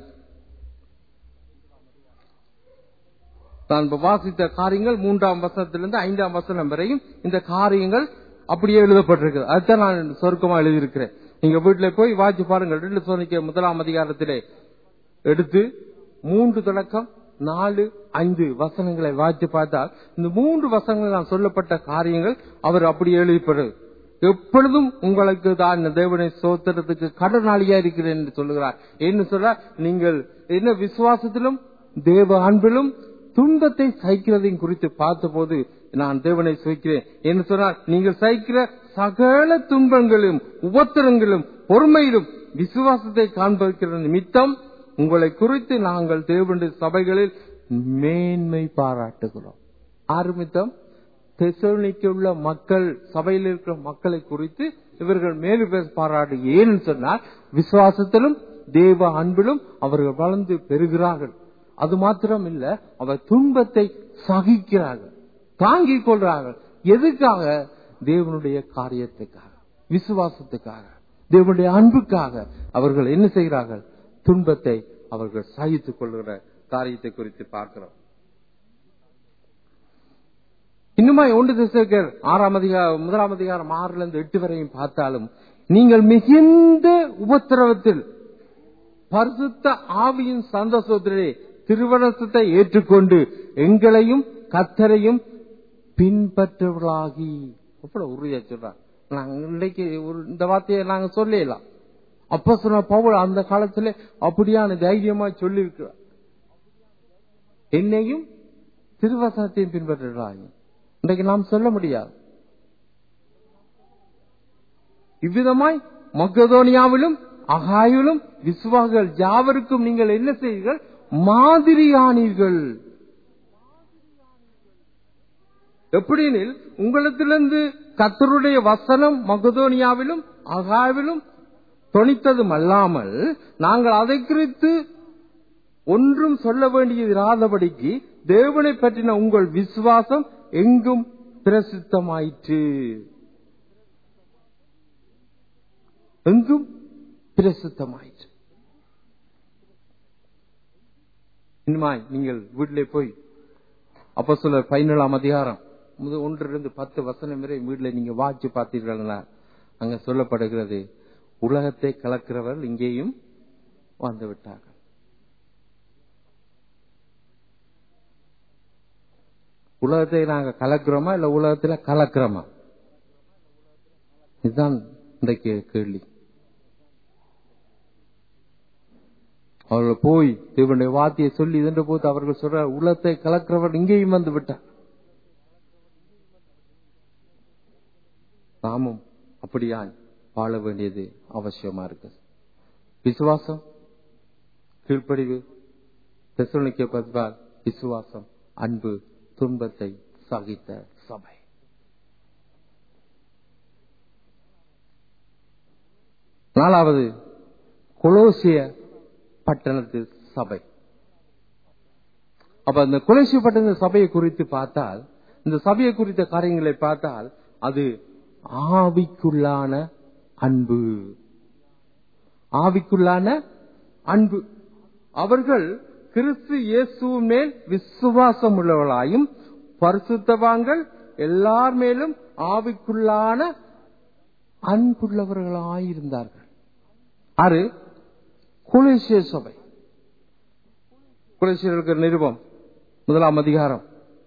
நான் வாசித்த காரியங்கள் 3ஆம் வசனத்திலிருந்து 5ஆம் வசனம் வரையும் இந்த காரியங்கள் அப்படியே எழுதப்பட்டிருக்கிறது. அதுதான் நான் சொருக்கமா எழுதியிருக்கிறேன். நீங்க வீட்டுல போய் வாசி பாருங்கள். 2 தெசலோனிக்கேயர் 1ஆம் அதிகாரத்திலே எடுத்து 3 தொடக்கம் 4, 5 வசனங்களை வாசி பார்த்தால் இந்த 3 வசனங்கள் நான் சொல்லப்பட்ட காரியங்கள் அவர் அப்படியே எழுதிப்படுறது. எப்பொழுதும் உங்களுக்கு தான் தேவனை ஸ்தோத்திரத்துக்கு கடனாளியா இருக்கிறேன் என்று சொல்லுகிறார். என்ன சொல்ற? நீங்கள் என்ன விசுவாசத்திலும் தேவ அன்பிலும் துன்பத்தை சகிக்கிறதையும் குறித்து பார்த்த போது நான் தேவனை சகிக்கிறேன் என்று சொன்னால் நீங்கள் சகிக்கிற சகல துன்பங்களும் உபத்திரங்களும் பொறுமையிலும் விசுவாசத்தை காண்பிக்கிற நிமித்தம் உங்களை குறித்து நாங்கள் தேவனுடைய சபைகளில் மேன்மை பாராட்டுகிறோம். ஆரம்பித்தம் தெசலோனிக்கேயில் உள்ள மக்கள், சபையில் இருக்கிற மக்களை குறித்து இவர்கள் மேலும் பாராட்டு. ஏன்னு சொன்னால் விசுவாசத்திலும் தேவ அன்பிலும் அவர்கள் வளர்ந்து பெறுகிறார்கள். அது மாத்திரம் இல்ல, அவர் துன்பத்தை சகிக்கிறார்கள், தாங்கிக் கொள்றார்கள். எதுக்காக? தேவனுடைய காரியத்துக்காக, விசுவாசத்துக்காக, தேவனுடைய அன்புக்காக அவர்கள் என்ன செய்கிறார்கள்? துன்பத்தை அவர்கள் சகித்துக் கொள்கிற காரியத்தை குறித்து பார்க்கிறோம். இன்னுமா 1 தெசலோனிக்கேயர் 1ஆம் அதிகாரம் 6 8 வரையும் பார்த்தாலும் நீங்கள் மிகுந்த உபத்திரவத்தில் பரிசுத்த ஆவியின் சந்தோஷத்திலே திருவனசத்தை ஏற்றுக்கொண்டு எங்களையும் கர்த்தரையும் பின்பற்றவர்களாகி, அவ்வளவு உறுதியா சொல்றாங்க. இன்னைக்கு இந்த வார்த்தையை நாங்க சொல்லலாம். அப்போஸ்தலன் பவுல் அந்த காலத்துல அப்படியான தைரியமா சொல்லி இருக்கிறார். என்னையும் திருவசனத்தையும் பின்பற்றுகிறாங்க. இன்றைக்கு நாம் சொல்ல முடியாது. இவ்விதமாய் மக்கெதோனியாவிலும் அகாயிலும் விசுவாசிகள் யாவருக்கும் நீங்கள் என்ன செய்வீர்கள்? மாதிரியானீர்கள். எப்படினில் உங்களிடத்திலிருந்து கர்த்தருடைய வசனம் மக்கெதோனியாவிலும் அகாயிலும் தொனித்ததும் அல்லாமல் நாங்கள் அதை குறித்து ஒன்றும் சொல்ல வேண்டியதிராதபடிக்கு தேவனை பற்றின உங்கள் விசுவாசம் எங்கும் பிரசித்தமாயிற்று. எங்கும் பிரசித்தமாயிற்று. இனிமாய் நீங்கள் வீட்டிலே போய் அப்போஸ்தலர் 17ஆம் அதிகாரம் 1-10 வசனம் வரை வீட்டில் நீங்க வாட்சி பார்த்தீர்கள். அங்க சொல்லப்படுகிறது, உலகத்தை கலக்கிறவர்கள் இங்கேயும் வந்து விட்டார்கள். உலகத்தை நாங்க கலக்கிறோமா இல்ல உலகத்துல கலக்கிறோமா? இதுதான் இந்த கேள்வி. அவர்கள் போய் தேவனுடைய வார்த்தையை சொல்லி இதென்ற போது அவர்கள் சொல்ற, உலகத்தை கலக்கிறவர் இங்கேயும் வந்து விட்டார். நாமும் அப்படியா வாழ வேண்டியது அவசியமா இருக்கு. விசுவாசம், கீழ்ப்படிவு, தெசலோனிக்கேயர் பதிவால் விசுவாசம், அன்பு, துன்பத்தை சகித்த சபை. நாலாவது கொலோசிய பட்டணத்து சபை. அப்ப அந்த கொலோசிய பட்டண சபையை குறித்து பார்த்தால், இந்த சபையை குறித்த காரியங்களை பார்த்தால், அது ஆவிக்குள்ளான அன்பு. ஆவிக்குள்ளான அன்பு. அவர்கள் கிறிஸ்து இயேசுவின் மேல் விசுவாசம் உள்ளவர்களாயும் பரிசுத்தவான்கள் எல்லார் மேலும் ஆவிக்குள்ளான அன்புள்ளவர்களாயிருந்தார்கள். ஆறு கொலோசிய சபை. கொலோசியர்களுக்கு நிருபம் 1 அதிகாரம்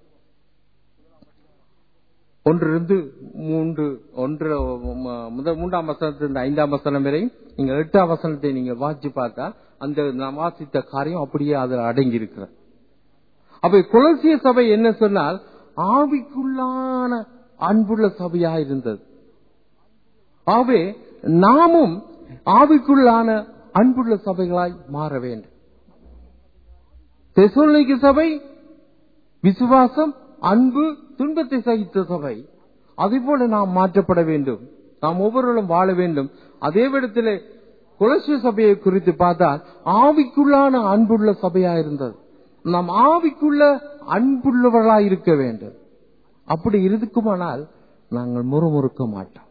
1-3 3ஆம் வசனத்திலிருந்து 5ஆம் வசனம் வரை நீங்க 8ஆம் வசனத்தை நீங்க வாசிச்சு பார்த்தா அந்த நாம் வாசித்த காரியம் அப்படியே அதில் அடங்கி இருக்கிறது. அப்ப கொலோசிய சபை என்ன சொன்னால் ஆவிக்குள்ளான அன்புள்ள சபையா இருந்தது. ஆகவே நாமும் ஆவிக்குள்ளான அன்புள்ள சபைகளாய் மாற வேண்டும். தெசலோனிக்கே சபை விசுவாசம், அன்பு, துன்பத்தை சகித்த சபை. அதேபோல நாம் மாற்றப்பட வேண்டும். நாம் ஒவ்வொருவரும் வாழ வேண்டும். அதே விடத்திலே கொலோசிய சபையை குறித்து பார்த்தால் ஆவிக்குள்ளான அன்புள்ள சபையா இருந்தது. நாம் ஆவிக்குள்ள அன்புள்ளவர்களாய் இருக்க வேண்டும். அப்படி இருக்குமானால் நாங்கள் முறுமுறுக்க மாட்டோம்,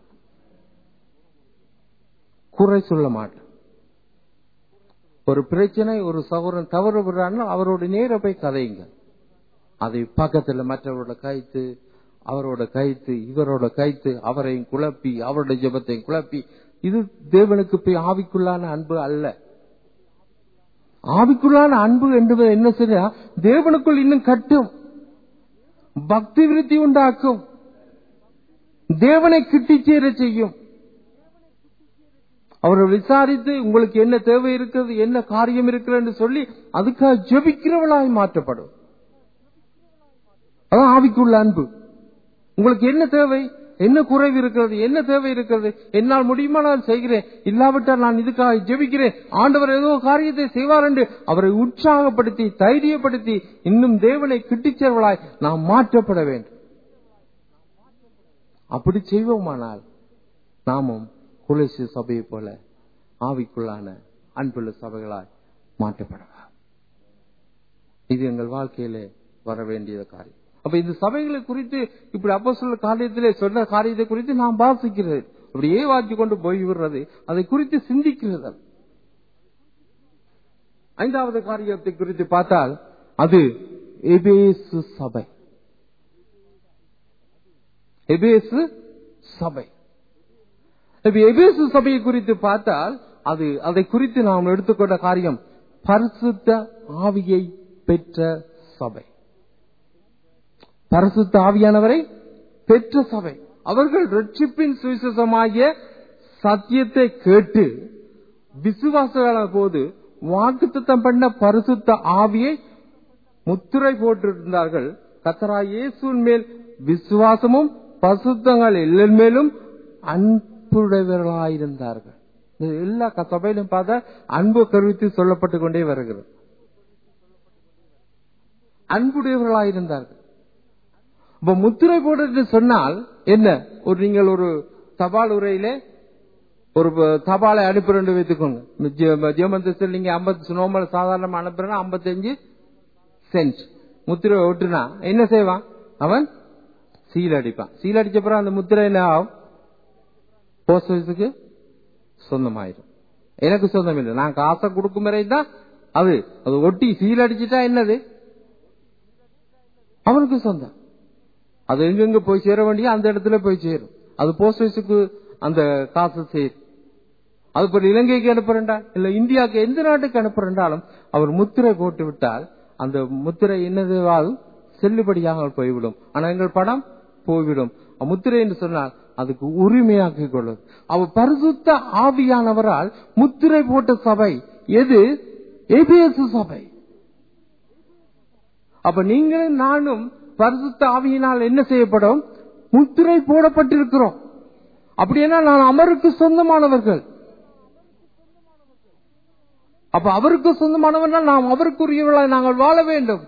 குறை சொல்ல மாட்டோம். ஒரு பிரச்சனை, ஒரு சகோதரன் தவறு விடுறான்னு அவரோட நேர போய் கதையுங்க. அதை பக்கத்துல மற்றவரோட கைத்து, அவரோட கைத்து, இவரோட கைத்து, அவரையும் குழப்பி அவருடைய ஜெபத்தையும் குழப்பி, இது தேவனுக்கு போய் ஆவிக்குள்ளான அன்பு அல்ல. ஆவிக்குள்ளான அன்பு என்பது என்ன செய்ய, தேவனுக்குள் இன்னும் கட்டும், பக்தி விருத்தி உண்டாக்கும், தேவனை கிட்டி சேர செய்யும். அவரை விசாரித்து உங்களுக்கு என்ன தேவை இருக்கிறது, என்ன காரியம் இருக்கிறது என்று சொல்லி அதுக்காக ஜெபிக்கிறவளாய் மாற்றப்படும். அதான் ஆவிக்குள்ள அன்பு. உங்களுக்கு என்ன தேவை, என்ன குறைவு இருக்கிறது, என்ன தேவை இருக்கிறது, என்னால் முடியுமா நான் செய்கிறேன், இல்லாவிட்டால் நான் இதுக்காக ஜெபிக்கிறேன், ஆண்டவர் ஏதோ காரியத்தை செய்வார் என்று அவரை உற்சாகப்படுத்தி தைரியப்படுத்தி இன்னும் தேவனை கிட்டிச்சவர்களாய் நாம் மாற்றப்பட வேண்டும். அப்படி செய்வோமானால் நாமும் கொலோசிய சபையை போல ஆவிக்குள்ளான அன்புள்ள சபைகளாய் மாற்றப்படலாம். இது எங்கள் வாழ்க்கையிலே வர வேண்டிய காரியம். அப்ப இந்த சபைகளை குறித்து இப்படி அப்போஸ்தலர் காரியத்திலே சொன்ன காரியத்தை குறித்து நாம் வாசிக்கிறது, அப்படியே வாசி கொண்டு போய் விடுறது, அதை குறித்து சிந்திக்கிறது. 5வது காரியத்தை குறித்து பார்த்தால் அது எபேசு சபை. எபேசு சபை. எபேசு சபையை குறித்து பார்த்தால் அதை குறித்து நாம் எடுத்துக்கொண்ட காரியம் பரிசுத்த ஆவியை பெற்ற சபை. பரிசுத்த ஆவியானவரை பெற்ற சபை. அவர்கள் ரட்சிப்பின் சுவிசேஷமாகிய சத்தியத்தை கேட்டு விசுவாசமான போது வாக்குத்தத்தம் பண்ண பரிசுத்த ஆவியை முத்திரை போட்டிருந்தார்கள். கர்த்தராகிய இயேசுவின் மேல் விசுவாசமும் பரிசுத்தங்கள் எல்லார் மேலும் அன்புடையவர்களாயிருந்தார்கள். எல்லா சபையிலும் பார்த்தா அன்பு கருவித்து சொல்லப்பட்டு கொண்டே வருகிறது. அன்புடையவர்களாயிருந்தார்கள். இப்ப முத்திரை போடுறது சொன்னால் என்ன? நீங்கள் ஒரு தபால் உரையிலே ஒரு தபாலை அனுப்புறேன் வைத்துக்கோங்க. ஜெர்மன் நீங்க 50 நோமல் சாதாரணமா அனுப்புறேன்னா 55 சென்ட் முத்திரை ஒட்டுனா என்ன செய்வான்? அவன் சீல் அடிப்பான். சீல் அடிச்ச பிறகு அந்த முத்திரை என்ன ஆகும்? போஸ்ட் ஆபீஸுக்கு சொந்தமாயிரும். எனக்கு சொந்தம் இல்லை, நான் காசை கொடுக்கும் வரை தான் அது ஒட்டி சீல் அடிச்சுட்டா என்னது அவனுக்கு சொந்தம். அது எங்கெங்க போய் சேர வேண்டிய அந்த இடத்துல போய் சேரும். அது போஸ்ட் ஆபீஸுக்கு அந்த காசு சேர். அதுபோல இலங்கைக்கு அனுப்புறா இல்ல இந்தியாவுக்கு எந்த நாட்டுக்கு அனுப்புறாலும் அவர் முத்திரை போட்டு விட்டால் அந்த முத்திரை என்னதுவாலும் செல்லுபடியாக போய்விடும். ஆனா எங்கள் பணம் போய்விடும். முத்திரை என்று சொன்னால் அதுக்கு உரிமையாக்கிக் கொள்ளும். அவர் பரிசுத்த ஆவியானவரால் முத்திரை போட்ட சபை எது? எபேசு சபை. அப்ப நீங்களும் நானும் பரிசுத்த ஆவியினால் என்ன செய்யப்படும்? முத்திரை போடப்பட்டிருக்கிறோம். அப்படின்னா நான் அவருக்கு சொந்தமானவர்கள். அப்ப அவருக்கு சொந்தமானவர்கள் நாம் அவருக்குரியவர்களாய் நாங்கள் வாழ வேண்டும்.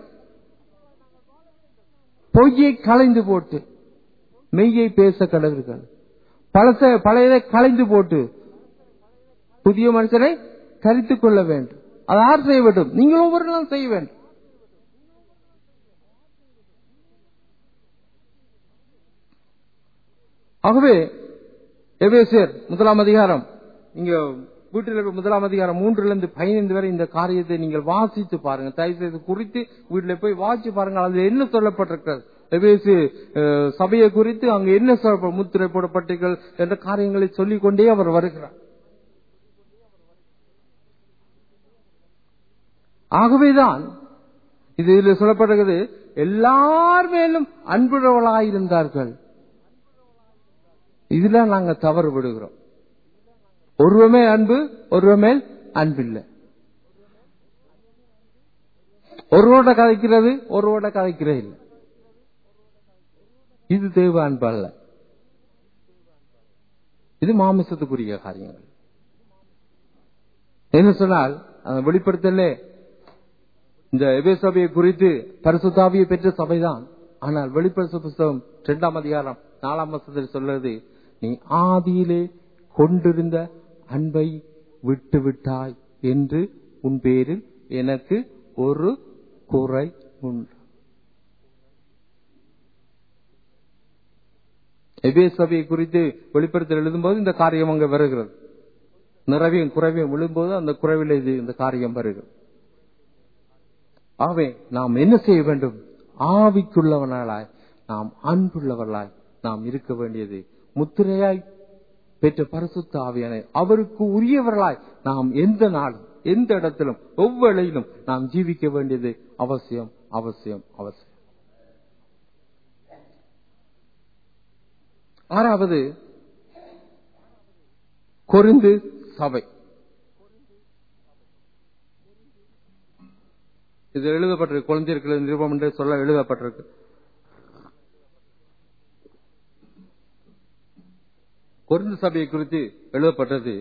பொய்யை களைந்து போட்டு மெய்யை பேச கடவர்கள். பழையதை களைந்து போட்டு புதிய மனுஷனை தரித்துக் கொள்ள வேண்டும். அதை யார் செய்ய வேண்டும்? நீங்கள் ஒவ்வொரு நாளும் செய்ய வேண்டும். ஆகவே எபேசியர் 1 அதிகாரம் இங்க வீட்டில் 1 அதிகாரம் 3-15 வரை இந்த காரியத்தை நீங்கள் வாசித்து பாருங்க. தயவுசெய்து குறித்து வீட்டில் போய் வாசிச்சு பாருங்க. அது என்ன சொல்லப்பட்டிருக்கிறது? எபேசு சபையை குறித்து அங்கு என்ன சொல்ல முத்திரை போடப்பட்டீர்கள் என்ற காரியங்களை சொல்லிக் கொண்டே அவர் வருகிறார். ஆகவேதான் இதில் சொல்லப்பட்டது எல்லார் மேலும் அன்புள்ளவர்களாயிருந்தார்கள். இதுல நாங்க தவறு விடுகிறோம். ஒருவமே அன்பு, ஒருவமேல் அன்பில்லை. ஒருவோட கதைக்கிறது, ஒருவோட கதைக்கிறது இல்லை. இது தேவ அன்பு அல்ல. இது மாமிசத்துக்குரிய காரியங்கள். என்ன சொன்னால் வெளிப்படுத்தல இந்த எபேசு சபையை குறித்து பரிசுத்த ஆவியை பெற்ற சபைதான். ஆனால் வெளிப்படுத்த புத்தகம் 2 அதிகாரம் 4 சொல்றது, நீ ஆதியிலே கொண்டிருந்த அன்பை விட்டுவிட்டாய் என்று உன் பேரில் எனக்கு ஒரு குறை உண்டு. எபேசு சபையை குறித்து வெளிப்படுத்தல் எழுதும்போது இந்த காரியம் அங்க வருகிறது. நிறைவையும் குறைவையும் விழும்போது அந்த குறைவில் இந்த காரியம் வருகிறது. ஆகவே நாம் என்ன செய்ய வேண்டும்? ஆவிக்குள்ளவர்களாய், நாம் அன்புள்ளவர்களாய் நாம் இருக்க வேண்டியது. முத்திரையாய் பெற்ற பரிசுத்த ஆவியானவரை அவருக்கு உரியவர்களாய் நாம் எந்த நாளும் எந்த இடத்திலும் ஒவ்வொழிலும் நாம் ஜீவிக்க வேண்டியது அவசியம் அவசியம் அவசியம். 6வது கொரிந்து சபை. இது எழுதப்பட்டிருக்கு. கொரிந்தியர்கள் நிருபம் என்று சொல்ல எழுதப்பட்டிருக்கு. கொரிந்து சபையை குறித்து எழுதப்பட்டது.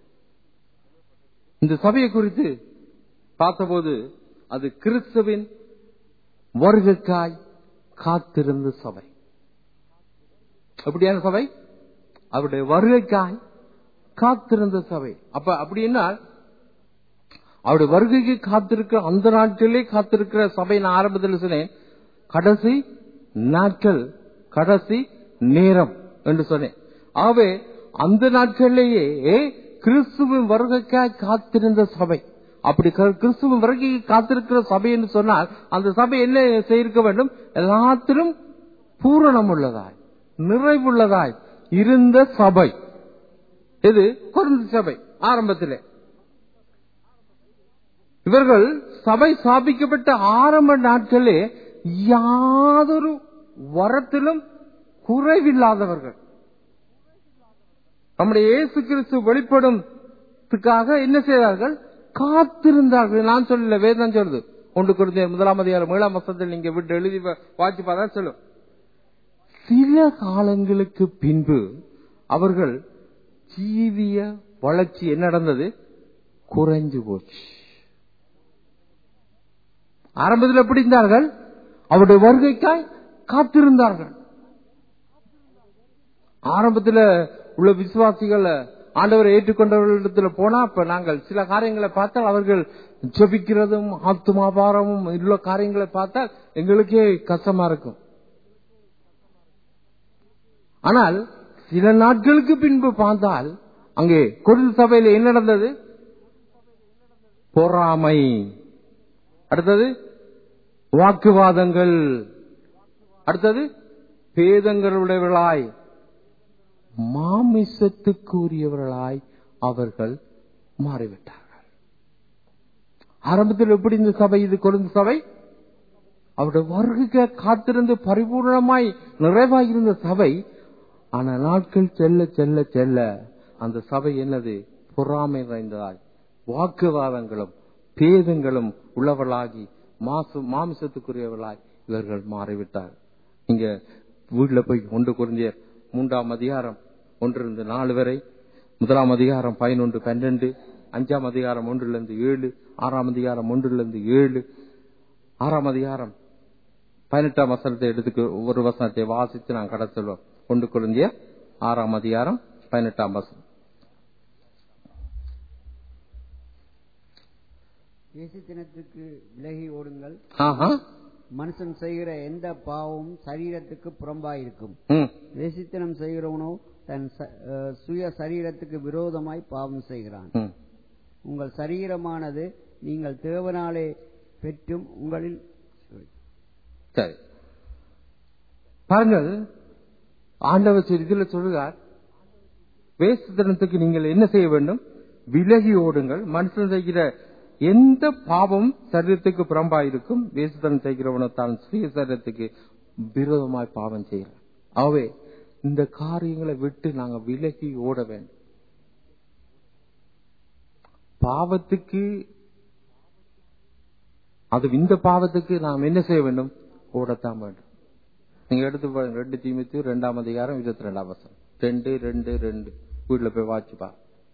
இந்த சபையை குறித்து பார்த்தபோது அது கிறிஸ்துவின் வருகைக்காய் காத்திருந்த சபை. அப்படியான சபை, அவருடைய வருகைக்காய் காத்திருந்த சபை. அப்ப அப்படின்னா அவருடைய வருகைக்கு காத்திருக்கிற அந்த நாட்களிலே காத்திருக்கிற சபை. நான் ஆரம்பத்தில் சொன்னேன் கடைசி நாட்கள், கடைசி நேரம் என்று சொன்னேன். ஆகவே அந்த நாட்களிலேயே கிறிஸ்துவின் வருகைக்காய் காத்திருந்த சபை. அப்படி கிறிஸ்துவின் வருகைக்கு காத்திருக்கிற சபை என்று சொன்னால் அந்த சபை என்ன செய்திருக்க வேண்டும்? எல்லாத்திலும் பூரணம் உள்ளதாய், நிறைவுள்ளதாய் இருந்த சபை. இது கொரிந்து சபை. ஆரம்பத்திலே இவர்கள் சபை ஸ்தாபிக்கப்பட்ட ஆரம்ப நாட்களே யாதொரு வரத்திலும் குறைவில்லாதவர்கள். நம்முடைய இயேசு கிறிஸ்து வெளிப்படும்காக என்ன செய்தார்கள்? காத்திருந்தார்கள். நான் சொல்லல, வேதம் சொல்லுது. 1 கொரிந்தியர் 1 அதிகாரம் 7 நீங்க விட்டு எழுதி வாட்சி பார்த்தா சொல்லும். சில காலங்களுக்கு பின்பு அவர்கள் ஜீவிய வளர்ச்சி என்ன நடந்தது? குறைஞ்சு போச்சு. ஆரம்பத்தில் எப்படி இருந்தார்கள்? அவருடைய வருகைக்காய் காத்திருந்தார்கள். ஆரம்பத்தில் உள்ள விசுவாசிகள் ஆண்டவரை ஏற்றுக்கொண்டவர்களிடத்தில் போனா இப்ப நாங்கள் சில காரியங்களை பார்த்தால் அவர்கள் ஜெபிக்கிறதும் ஆத்துமாபாரமும் உள்ள காரியங்களை பார்த்தால் எங்களுக்கே கஷ்டமா இருக்கும். ஆனால் சில நாட்களுக்கு பின்பு பார்த்தால் அங்கே கொரிந்து சபையில என்ன நடந்தது? பொறாமை, அடுத்தது வாக்குவாதங்கள், அடுத்தது பேதங்களுடையவர்களாய், மாமிசத்துக்குரியவர்களாய் அவர்கள் மாறிவிட்டார்கள். ஆரம்பத்தில் எப்படி இந்த சபை, இது கொரிந்து சபை, அவருடைய வருகை காத்திருந்து பரிபூர்ணமாய் நிறைவாயிருந்த சபை. ஆனா நாட்கள் செல்ல செல்ல செல்ல அந்த சபை என்னது? பொறாமை நிறைந்ததாய், வாக்குவாதங்களும் பேதங்களும் உள்ளவர்களாகி மாமிசத்துக்குரியவர்களாய் இவர்கள் மாறிவிட்டார். நீங்க வீட்டுல போய் 1 கொரிந்தியர் 3ஆம் அதிகாரம் 1-4 வரை, 1ஆம் அதிகாரம் 11-12, 5ஆம் அதிகாரம் 1-7, 6ஆம் அதிகாரம் 1-7, 6ஆம் அதிகாரம் 18ஆம் வசனத்தை எடுத்து ஒரு வசனத்தை வாசித்து நான் கடை சொல்வோம். 1 கொரிந்தியர் 6ஆம் அதிகாரம் 18ஆம் வசனம். வேசித்தனத்துக்கு விலகி ஓடுங்கள். மனுஷன் செய்கிற எந்த பாவமும் சரீரத்துக்கு புறம்பாயிருக்கும். வேசித்தனம் செய்கிறவனோ தன் சுய சரீரத்துக்கு விரோதமாய் பாவம் செய்கிறான். உங்கள் சரீரமானது நீங்கள் தேவனாலே பெற்றும் உங்களில். சரி, பாருங்கள், ஆண்டவர் இதில் சொல்கிறார், வேசித்தனத்துக்கு நீங்கள் என்ன செய்ய வேண்டும்? விலகி ஓடுங்கள். மனுஷன் செய்கிற எந்த பாவம் சரீரத்துக்கு புறம்பாயிருக்கும். வேசித்தனம் செய்கிறவனோ தான் சுய சரீரத்துக்கு விரோதமாய் பாவம் செய்கிறான். ஆகவே இந்த காரியங்களை விட்டு நாங்க விலகி ஓட வேண்டும். பாவத்துக்கு, அது இந்த பாவத்துக்கு நாம் என்ன செய்ய வேண்டும்? ஓடத்தான் வேண்டும். நீங்க எடுத்து 2 தீமோத்தேயு 2ஆம் அதிகாரம் 22ஆம் வசனம், 2:2 வீட்டுல போய் வாசிப்பா.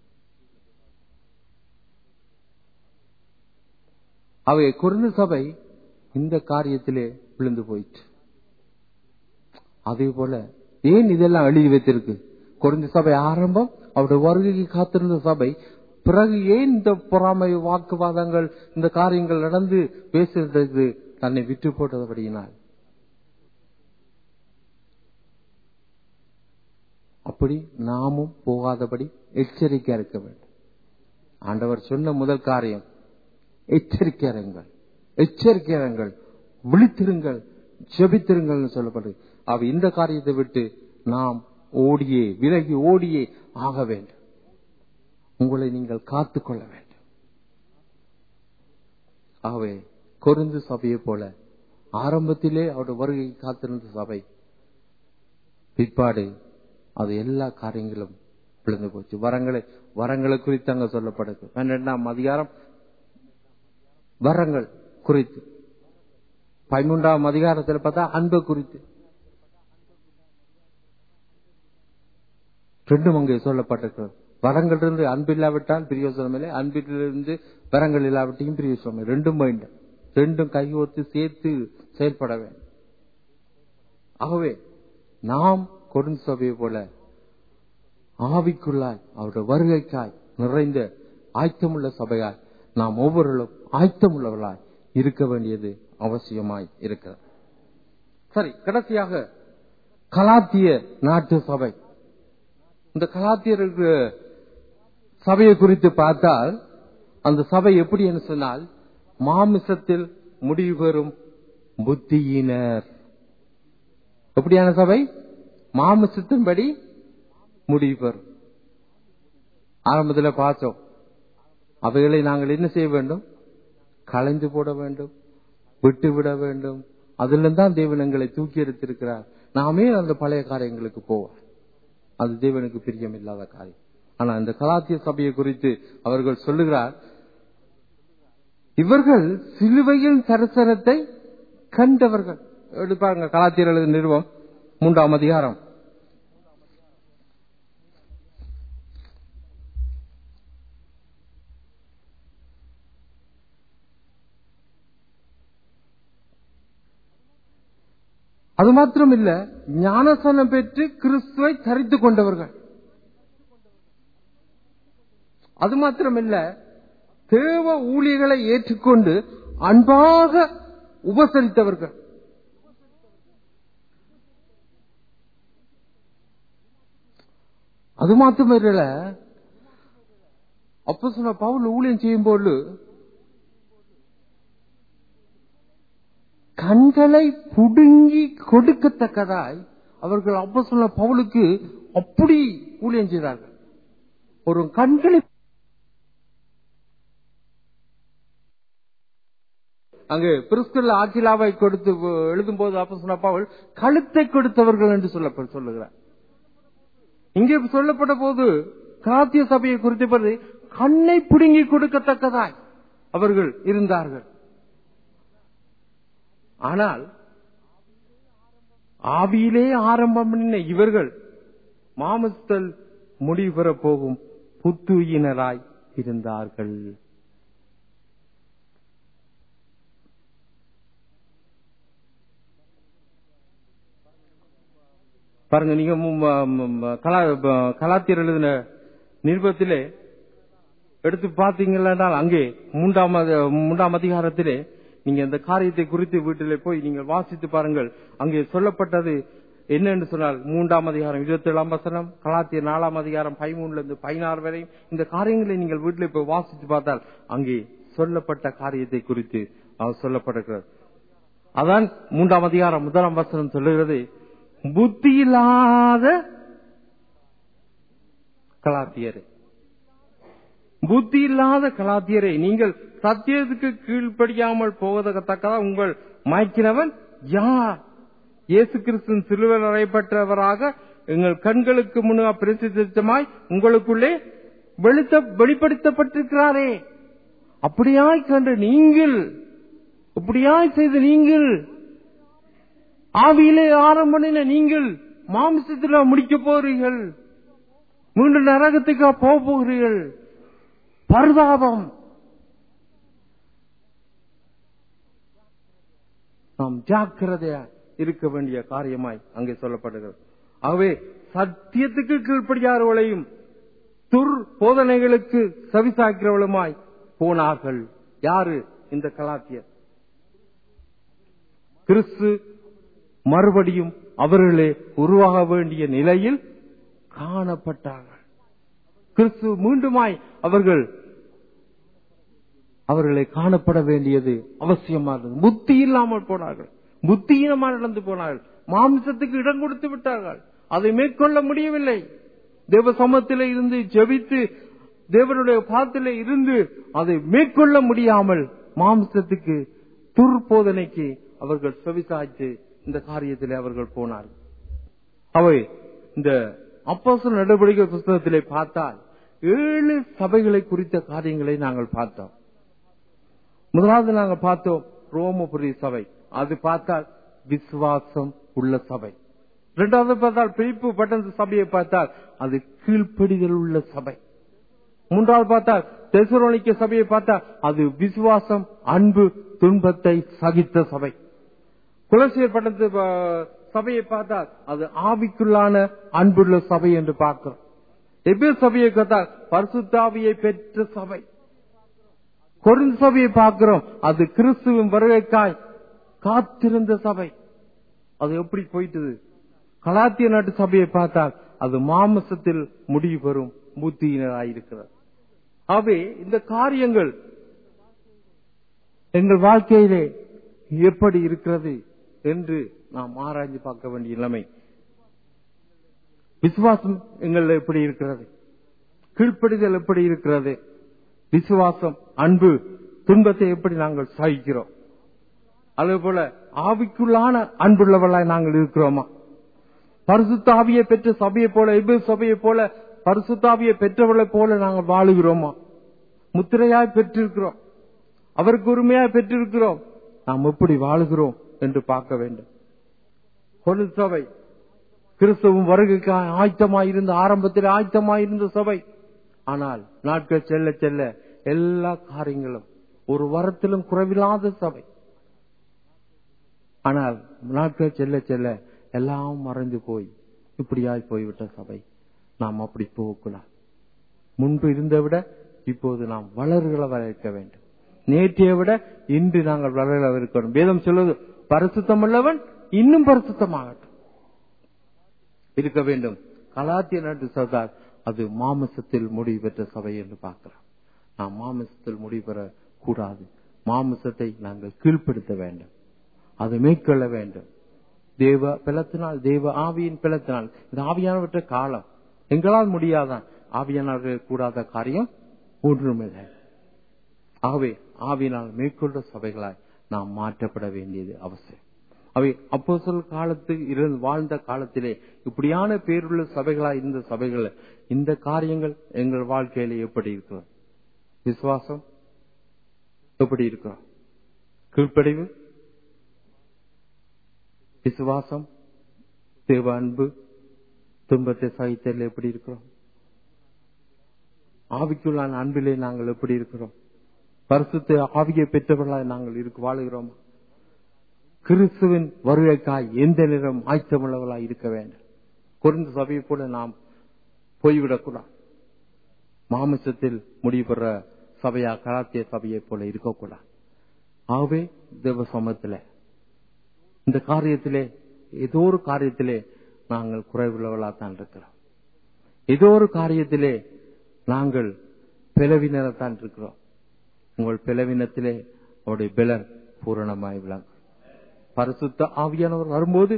அவை கொரிந்து சபை இந்த காரியத்திலே விழுந்து போயிற்று. அதே போல ஏன் இதெல்லாம் எழுதி வைத்திருக்கு? கொரிந்து சபை ஆரம்பம், அவருடைய வருகைக்கு காத்திருந்த சபை. பிறகு ஏன் இந்த பொறாமை, வாக்குவாதங்கள், இந்த காரியங்கள் நடந்து பேசுறது தன்னை விட்டு போட்டபடியினால். அப்படி நாமும் போகாதபடி எச்சரிக்கையா இருக்க வேண்டும். ஆண்டவர் சொன்ன முதல் காரியம் எச்சரிக்கையாருங்கள், எச்சரிக்கையாருங்கள், விழித்திருங்கள், ஜெபித்திருங்கள் சொல்லப்படுது. அவ இந்த காரியத்தை விட்டு நாம் ஓடியே, விலகி ஓடியே ஆக வேண்டும். உங்களை நீங்கள் காத்துக்கொள்ள வேண்டும். ஆகவே கொரிந்து சபையை போல ஆரம்பத்திலே அவருடைய வருகை காத்திருந்த சபை, பிற்பாடு அது எல்லா காரியங்களும் விழுந்து போச்சு. வரங்களை குறித்து அங்க சொல்லப்படுது. 12ஆம் அதிகாரம் வரங்கள் குறித்து, 13ஆம் அதிகாரத்தில் பார்த்தா அன்பு குறித்து, 2 அங்கே சொல்லப்பட்டிருக்கிறது. வரங்கள் இருந்து அன்பு இல்லாவிட்டால் பிரியோசனம் இல்லை, அன்பிலிருந்து வரங்கள் இல்லாவிட்டையும் பிரியோசனம் இல்லை. 2 வேண்டும். 2 கையோர்த்து சேர்த்து செயல்பட வேண்டும். ஆகவே நாம் கொரிந்து சபையை போல ஆவிக்குள்ளாய் அவருடைய வருகைக்காய் நிறைந்த ஆயத்தமுள்ள சபையாய் நாம் ஒவ்வொருவரும் ஆயத்தமுள்ளவர்களாய் இருக்க வேண்டியது அவசியமாய் இருக்கிறது. சரி, கடைசியாக கலாத்திய நாட்டு சபை. இந்த கலாத்தியருக்கு சபையை குறித்து பார்த்தால் அந்த சபை எப்படி என்று சொன்னால், மாமிசத்தில் முடிவு பெறும் புத்தியினர். எப்படியான சபை? மாமிசத்தின்படி முடிவு பெறும். ஆரம்பத்தில் பார்த்தோம், அவைகளை நாங்கள் என்ன செய்ய வேண்டும்? களைந்து போட வேண்டும், விட்டுவிட வேண்டும். அதிலிருந்து தான் தேவன் எங்களை தூக்கி எடுத்திருக்கிறார். நாமே அந்த பழைய காரியங்களுக்கு போவோம். அது தேவனுக்கு பிரியம் இல்லாத காரியம். ஆனா இந்த கலாத்திய சபையை குறித்து அவர்கள் சொல்லுகிறார், இவர்கள் சிலுவையில் தரிசனத்தை கண்டவர்கள். எடுப்பாங்க கலாத்தியர் எழுதிய நிருபம் 3ஆம் அதிகாரம். அது மாத்திரம் இல்ல, ஞானஸ்நானம் பெற்று கிறிஸ்துவை தரித்துக் கொண்டவர்கள். அது மாத்திரமல்ல, தேவ ஊழியர்களை ஏற்றுக்கொண்டு அன்பாக உபசரித்தவர்கள். அது மாத்திரமல்ல, அப்போஸ்தலனாகிய பவுல் ஊழியம் செய்யும்போது கண்களை புடுங்கி கொடுக்கத்தக்கதாய் அவர்கள் அப்போஸ்தலனாகிய பவுலுக்கு அப்படி ஊழியம் செய்தார்கள். ஒரு கண்களை அங்கு பிரிஸ்கில்லா ஆக்கிலாவை கொடுத்து எழுதும் போது அப்போஸ்தலனாகிய பவுல் கழுத்தை கொடுத்தவர்கள் என்று சொல்லுகிறார். இங்கே சொல்லப்பட்ட போது கலாத்திய சபையை குறித்து கண்ணை பிடுங்கி கொடுக்கத்தக்கதாய் அவர்கள் இருந்தார்கள். ஆனால் ஆவியிலே ஆரம்பம் பண்ணின இவர்கள் மாமஸ்தல் முடிவு பெற போகும் புத்துயினராய் இருந்தார்கள். பாருங்க, நீங்க கலாத்தியர் எழுதின நிருபத்திலே எடுத்து பார்த்தீங்கன்னா அங்கே 3ஆம் அதிகாரத்திலே நீங்க இந்த காரியத்தை குறித்து வீட்டிலே போய் நீங்கள் வாசித்து பாருங்கள். அங்கே சொல்லப்பட்டது என்னன்னு சொன்னால் 3ஆம் அதிகாரம் 27ஆம் வசனம், கலாத்தியர் 4ஆம் அதிகாரம் 13 16 வரை இந்த காரியங்களை நீங்கள் வீட்டிலே போய் வாசித்து பார்த்தால் அங்கே சொல்லப்பட்ட காரியத்தை குறித்து சொல்லப்படுகிறது. அதான் 3ஆம் அதிகாரம் 1ஆம் வசனம் சொல்லுகிறது, புத்தியில்லாத கலாத்தியரே, புத்தியில்லாத கலாத்தியரே, நீங்கள் சத்தியத்துக்கு கீழ்ப்படியாமல் போவதற்கத்தக்கதா உங்கள் மயக்கினவன் யார்? இயேசு கிறிஸ்துவின் சிலுவையில் அறையப்பட்டவராக எங்கள் கண்களுக்கு முன்னாக பிரசித்தமாய் உங்களுக்குள்ளே வெளிப்படுத்தப்பட்டிருக்கிறாரே. அப்படியாய் கண்டு நீங்கள், அப்படியாய் செய்து நீங்கள், ஆவியிலே ஆரம்பின நீங்கள் மாம்சத்தில் முடிக்க போகிறீர்கள், மீண்டும் நரகத்துக்கு போக போகிறீர்கள். பரிதாபம். நாம் ஜாக்கிரதையா இருக்க வேண்டிய காரியமாய் அங்கே சொல்லப்படுகிறது. ஆகவே சத்தியத்துக்கு கீழ்ப்படியாதவர்களையும் துர்போதனைகளுக்கு செவிசாய்க்கிறவளுமாய் போனார்கள். யாரு? இந்த கலாத்தியர். கிறிஸ்து மறுபடியும் அவர்களே உருவாக வேண்டிய நிலையில் காணப்பட்டார்கள். கிறிஸ்து மீண்டுமாய் அவர்களை காணப்பட வேண்டியது அவசியமானது. புத்தி இல்லாமல் போனார்கள், புத்தியீனமாக நடந்து போனார்கள், மாம்சத்துக்கு இடம் கொடுத்து விட்டார்கள். அதை மேற்கொள்ள முடியவில்லை. தேவ சமூகத்திலே இருந்து ஜெபித்து தேவனுடைய பாதத்திலே இருந்து அதை மேற்கொள்ள முடியாமல் மாம்சத்துக்கு துர்போதனைக்கு அவர்கள் செவிசாய்த்து இந்த காரியத்திலே அவர்கள் போனார்கள். அவை இந்த அப்போஸ்தலர் நடவடிக்கை புத்தகத்திலே பார்த்தால் 7 சபைகளை குறித்த காரியங்களை நாங்கள் பார்த்தோம். முதலாவது நாங்கள் பார்த்தோம் ரோமபுரி சபை. அது பார்த்தால் விசுவாசம் உள்ள சபை. இரண்டாவது பார்த்தால் பிலிப்பு பட்டணத்து சபையை பார்த்தால் அது கீழ்ப்படிதல் உள்ள சபை. மூன்றாவது பார்த்தால் தெசலோனிக்கே சபையை பார்த்தால் அது விசுவாசம், அன்பு, துன்பத்தை சகித்த சபை. கொலோசியர் பட்டணத்து சபையை பார்த்தால் அது ஆவிக்குள்ளான அன்புள்ள சபை என்று பார்க்கிறோம். எபேசு சபையை பார்த்தால் பரிசுத்த ஆவியை பெற்ற சபை. கொரிந்து சபையை பார்க்கிறோம், அது கிறிஸ்துவின் வருகைக்காய் காத்திருந்த சபை. அது எப்படி போயிட்டது? கலாத்திய நாட்டு சபையை பார்த்தால் அது மாம்சத்தில் முடிவு பெறும் புத்தியினராயிருக்கிறது. ஆகவே இந்த காரியங்கள் எங்கள் வாழ்க்கையிலே எப்படி இருக்கிறது என்று நாம் ஆராய்ந்து பார்க்க வேண்டிய நிலைமை. விசுவாசம் எங்கள் எப்படி இருக்கிறது? கீழ்ப்படிதல் எப்படி இருக்கிறது? விசுவாசம், அன்பு, துன்பத்தை எப்படி நாங்கள் சகிக்கிறோம்? அதே போல ஆவிக்குள்ளான அன்புள்ளவர்களாய் நாங்கள் இருக்கிறோமா? பரிசுத்த ஆவியை பெற்ற சபையை போல, எபேசு சபையை போல பரிசுத்த ஆவியை பெற்றவர்களை போல நாங்கள் வாழுகிறோமா? முத்திரையாய் பெற்றிருக்கிறோம், அவருக்கு உரிமையாய் பெற்றிருக்கிறோம். நாம் எப்படி வாழுகிறோம் என்று பார்க்க வேண்டும். கொரிந்து சபை கிறிஸ்துவும் வருகைக்கு ஆயத்தமாயிருந்த, ஆரம்பத்தில் ஆயத்தமாயிருந்த சபை. ஆனால் நாட்கள் செல்ல செல்ல எல்லா காரியங்களும் ஒரு வாரத்திலும் குறைவில்லாத சபை. ஆனால் நாட்கள் செல்ல செல்ல எல்லாம் மறைந்து போய் இப்படியாய் போய்விட்ட சபை. நாம் அப்படி போகக்கூடாது. முன்பு இருந்த விட இப்போது நாம் வளர்க்க வேண்டும். நேற்றைய விட இன்று நாங்கள் வளர இருக்கணும். வேதம் சொல்வது பரிசுத்தம் உள்ளவன் இன்னும் பரிசுத்தமாகட்டும் இருக்க வேண்டும். கலாத்திய நாட்டு சபை அது மாமிசத்தில் முடிவு பெற்ற சபை என்று பார்க்கிறோம். நாம் மாமிசத்தில் முடிவு பெற கூடாது. மாமிசத்தை நாங்கள் கீழ்ப்படுத்த வேண்டும், அதை மேற்கொள்ள வேண்டும். தேவ பலத்தினால், தேவ ஆவியின் பலத்தினால், இந்த ஆவியானவற்ற காலம் எங்களால் முடியாதான், ஆவியானவர்கள் கூடாத காரியம் ஒன்றுமில்லை. ஆகவே ஆவியினால் மேற்கொண்ட சபைகளாய் நாம் மாற்றப்பட வேண்டியது அவசியம். அவை அப்போஸ்தலர் காலத்தில் வாழ்ந்த காலத்திலே இப்படியான பேருள்ள சபைகளாய் இருந்த சபைகள் இந்த காரியங்கள் எங்கள் வாழ்க்கையில எப்படி இருக்கிறோம்? விசுவாசம் எப்படி இருக்கிறோம்? கீழ்ப்படிவு, விசுவாசம், தேவ அன்பு, துன்பத்தை சகித்தல் எப்படி இருக்கிறோம்? ஆவிக்குள்ளான அன்பிலே நாங்கள் எப்படி இருக்கிறோம்? பரிசுத்த ஆவியை பெற்றவர்களாய் நாங்கள் வாழுகிறோம். கிறிஸ்துவின் வருகைக்காய் எந்த நேரம் ஆயத்தமுள்ளவர்களாய் இருக்க வேண்டும். கொரிந்து சபையை போல நாம் போய்விடக்கூடாது. மாமிசத்தில் முடிவுற சபையா கலாத்திய சபையை போல இருக்கக்கூடாது. ஆகவே தேவ சமூகத்திலே இந்த காரியத்திலே ஏதோ ஒரு காரியத்திலே நாங்கள் குறைவுள்ளவர்களாகத்தான் இருக்கிறோம். ஏதோ ஒரு காரியத்திலே நாங்கள் பலவீனத்தான் இருக்கிறோம். உங்கள் பலவீனத்திலே அவருடைய பலன் பூரணமாய் விளங்கும். பரிசுத்த ஆவியானவர் வரும்போது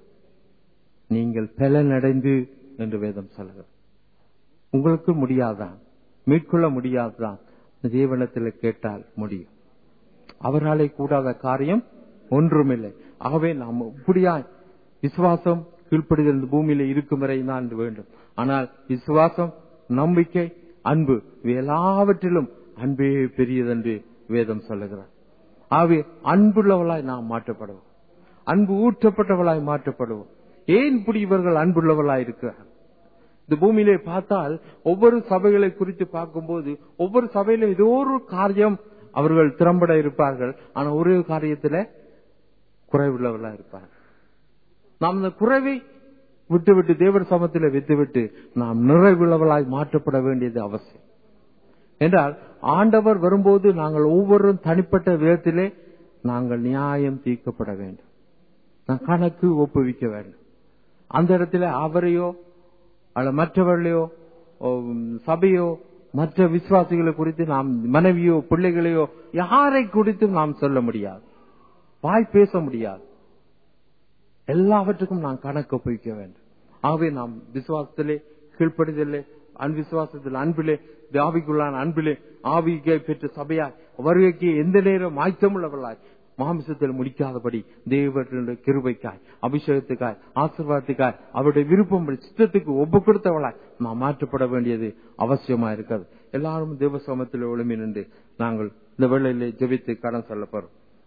நீங்கள் பலனடைந்து என்று வேதம் சொல்கிறது. உங்களுக்கு முடியாதான், மீட்கொள்ள முடியாதுதான், தேவனிடத்தில் கேட்டால் முடியும். அவராலே கூடாத காரியம் ஒன்றுமில்லை. ஆகவே நாம் இப்படியாய் விசுவாசம் கீழ்ப்படுதல் பூமியில இருக்கும் வரை தான் வேண்டும். ஆனால் விசுவாசம், நம்பிக்கை, அன்பு எல்லாவற்றிலும் அன்பே பெரியதென்று வேதம் சொல்லுகிறார். ஆகவே அன்புள்ளவளாய் நாம் மாற்றப்படுவோம். அன்பு ஊற்றப்பட்டவளாய் மாற்றப்படுவோம். ஏன் இப்படி இவர்கள் அன்புள்ளவளாய் இருக்கிறார்கள்? இந்த பூமியிலே பார்த்தால் ஒவ்வொரு சபைகளை குறித்து பார்க்கும்போது ஒவ்வொரு சபையில ஏதோ ஒரு காரியம் அவர்கள் திறம்பட இருப்பார்கள். ஆனா ஒரே காரியத்துல குறைவுள்ளவர்களா இருப்பார்கள். நாம் இந்த குறைவை விட்டுவிட்டு தேவன் சமூகத்தில் விட்டுவிட்டு நாம் நிறைவுள்ளவர்களாய் மாற்றப்பட வேண்டியது அவசியம். என்றால் ஆண்டவர் வரும்போது நாங்கள் ஒவ்வொரு தனிப்பட்ட விதத்திலே நாங்கள் நியாயம் தீர்க்கப்பட வேண்டும். கணக்கு ஒப்புவிக்க வேண்டும். அந்த இடத்துல அவரையோ அல்ல மற்றவர்களையோ சபையோ மற்ற விசுவாசிகளை குறித்து நாம் மனைவியோ பிள்ளைகளையோ யாரை குறித்தும் நாம் சொல்ல முடியாது, வாய் பேச முடியாது. எல்லாவற்றுக்கும் நாம் கணக்கு ஒப்புவிக்க வேண்டும். ஆகவே நாம் விசுவாசத்திலே கீழ்ப்படிதலே, அன்விசுவாசத்தில் அன்பிலே, ஆவிக்குள்ளான அன்பிலே ஆவியை பெற்ற சபையாய் வருகைக்கு எந்த நேரம் ஆயத்தமுள்ளவர்களாய் மாமிசத்தில் முடிக்காதபடி தேவனுடைய கிருபைக்காய், அபிஷேகத்துக்காய், ஆசீர்வாதத்துக்காய், அவருடைய விருப்பம் சித்தத்துக்கு ஒப்பு கொடுத்தவளாய் நாம் மாற்றப்பட வேண்டியது அவசியமா இருக்கிறது. எல்லாரும் தேவ சமூகத்தில் ஒளிமை நின்று நாங்கள் இந்த வேளையிலே ஜெபித்து கடன் சொல்ல போறோம்.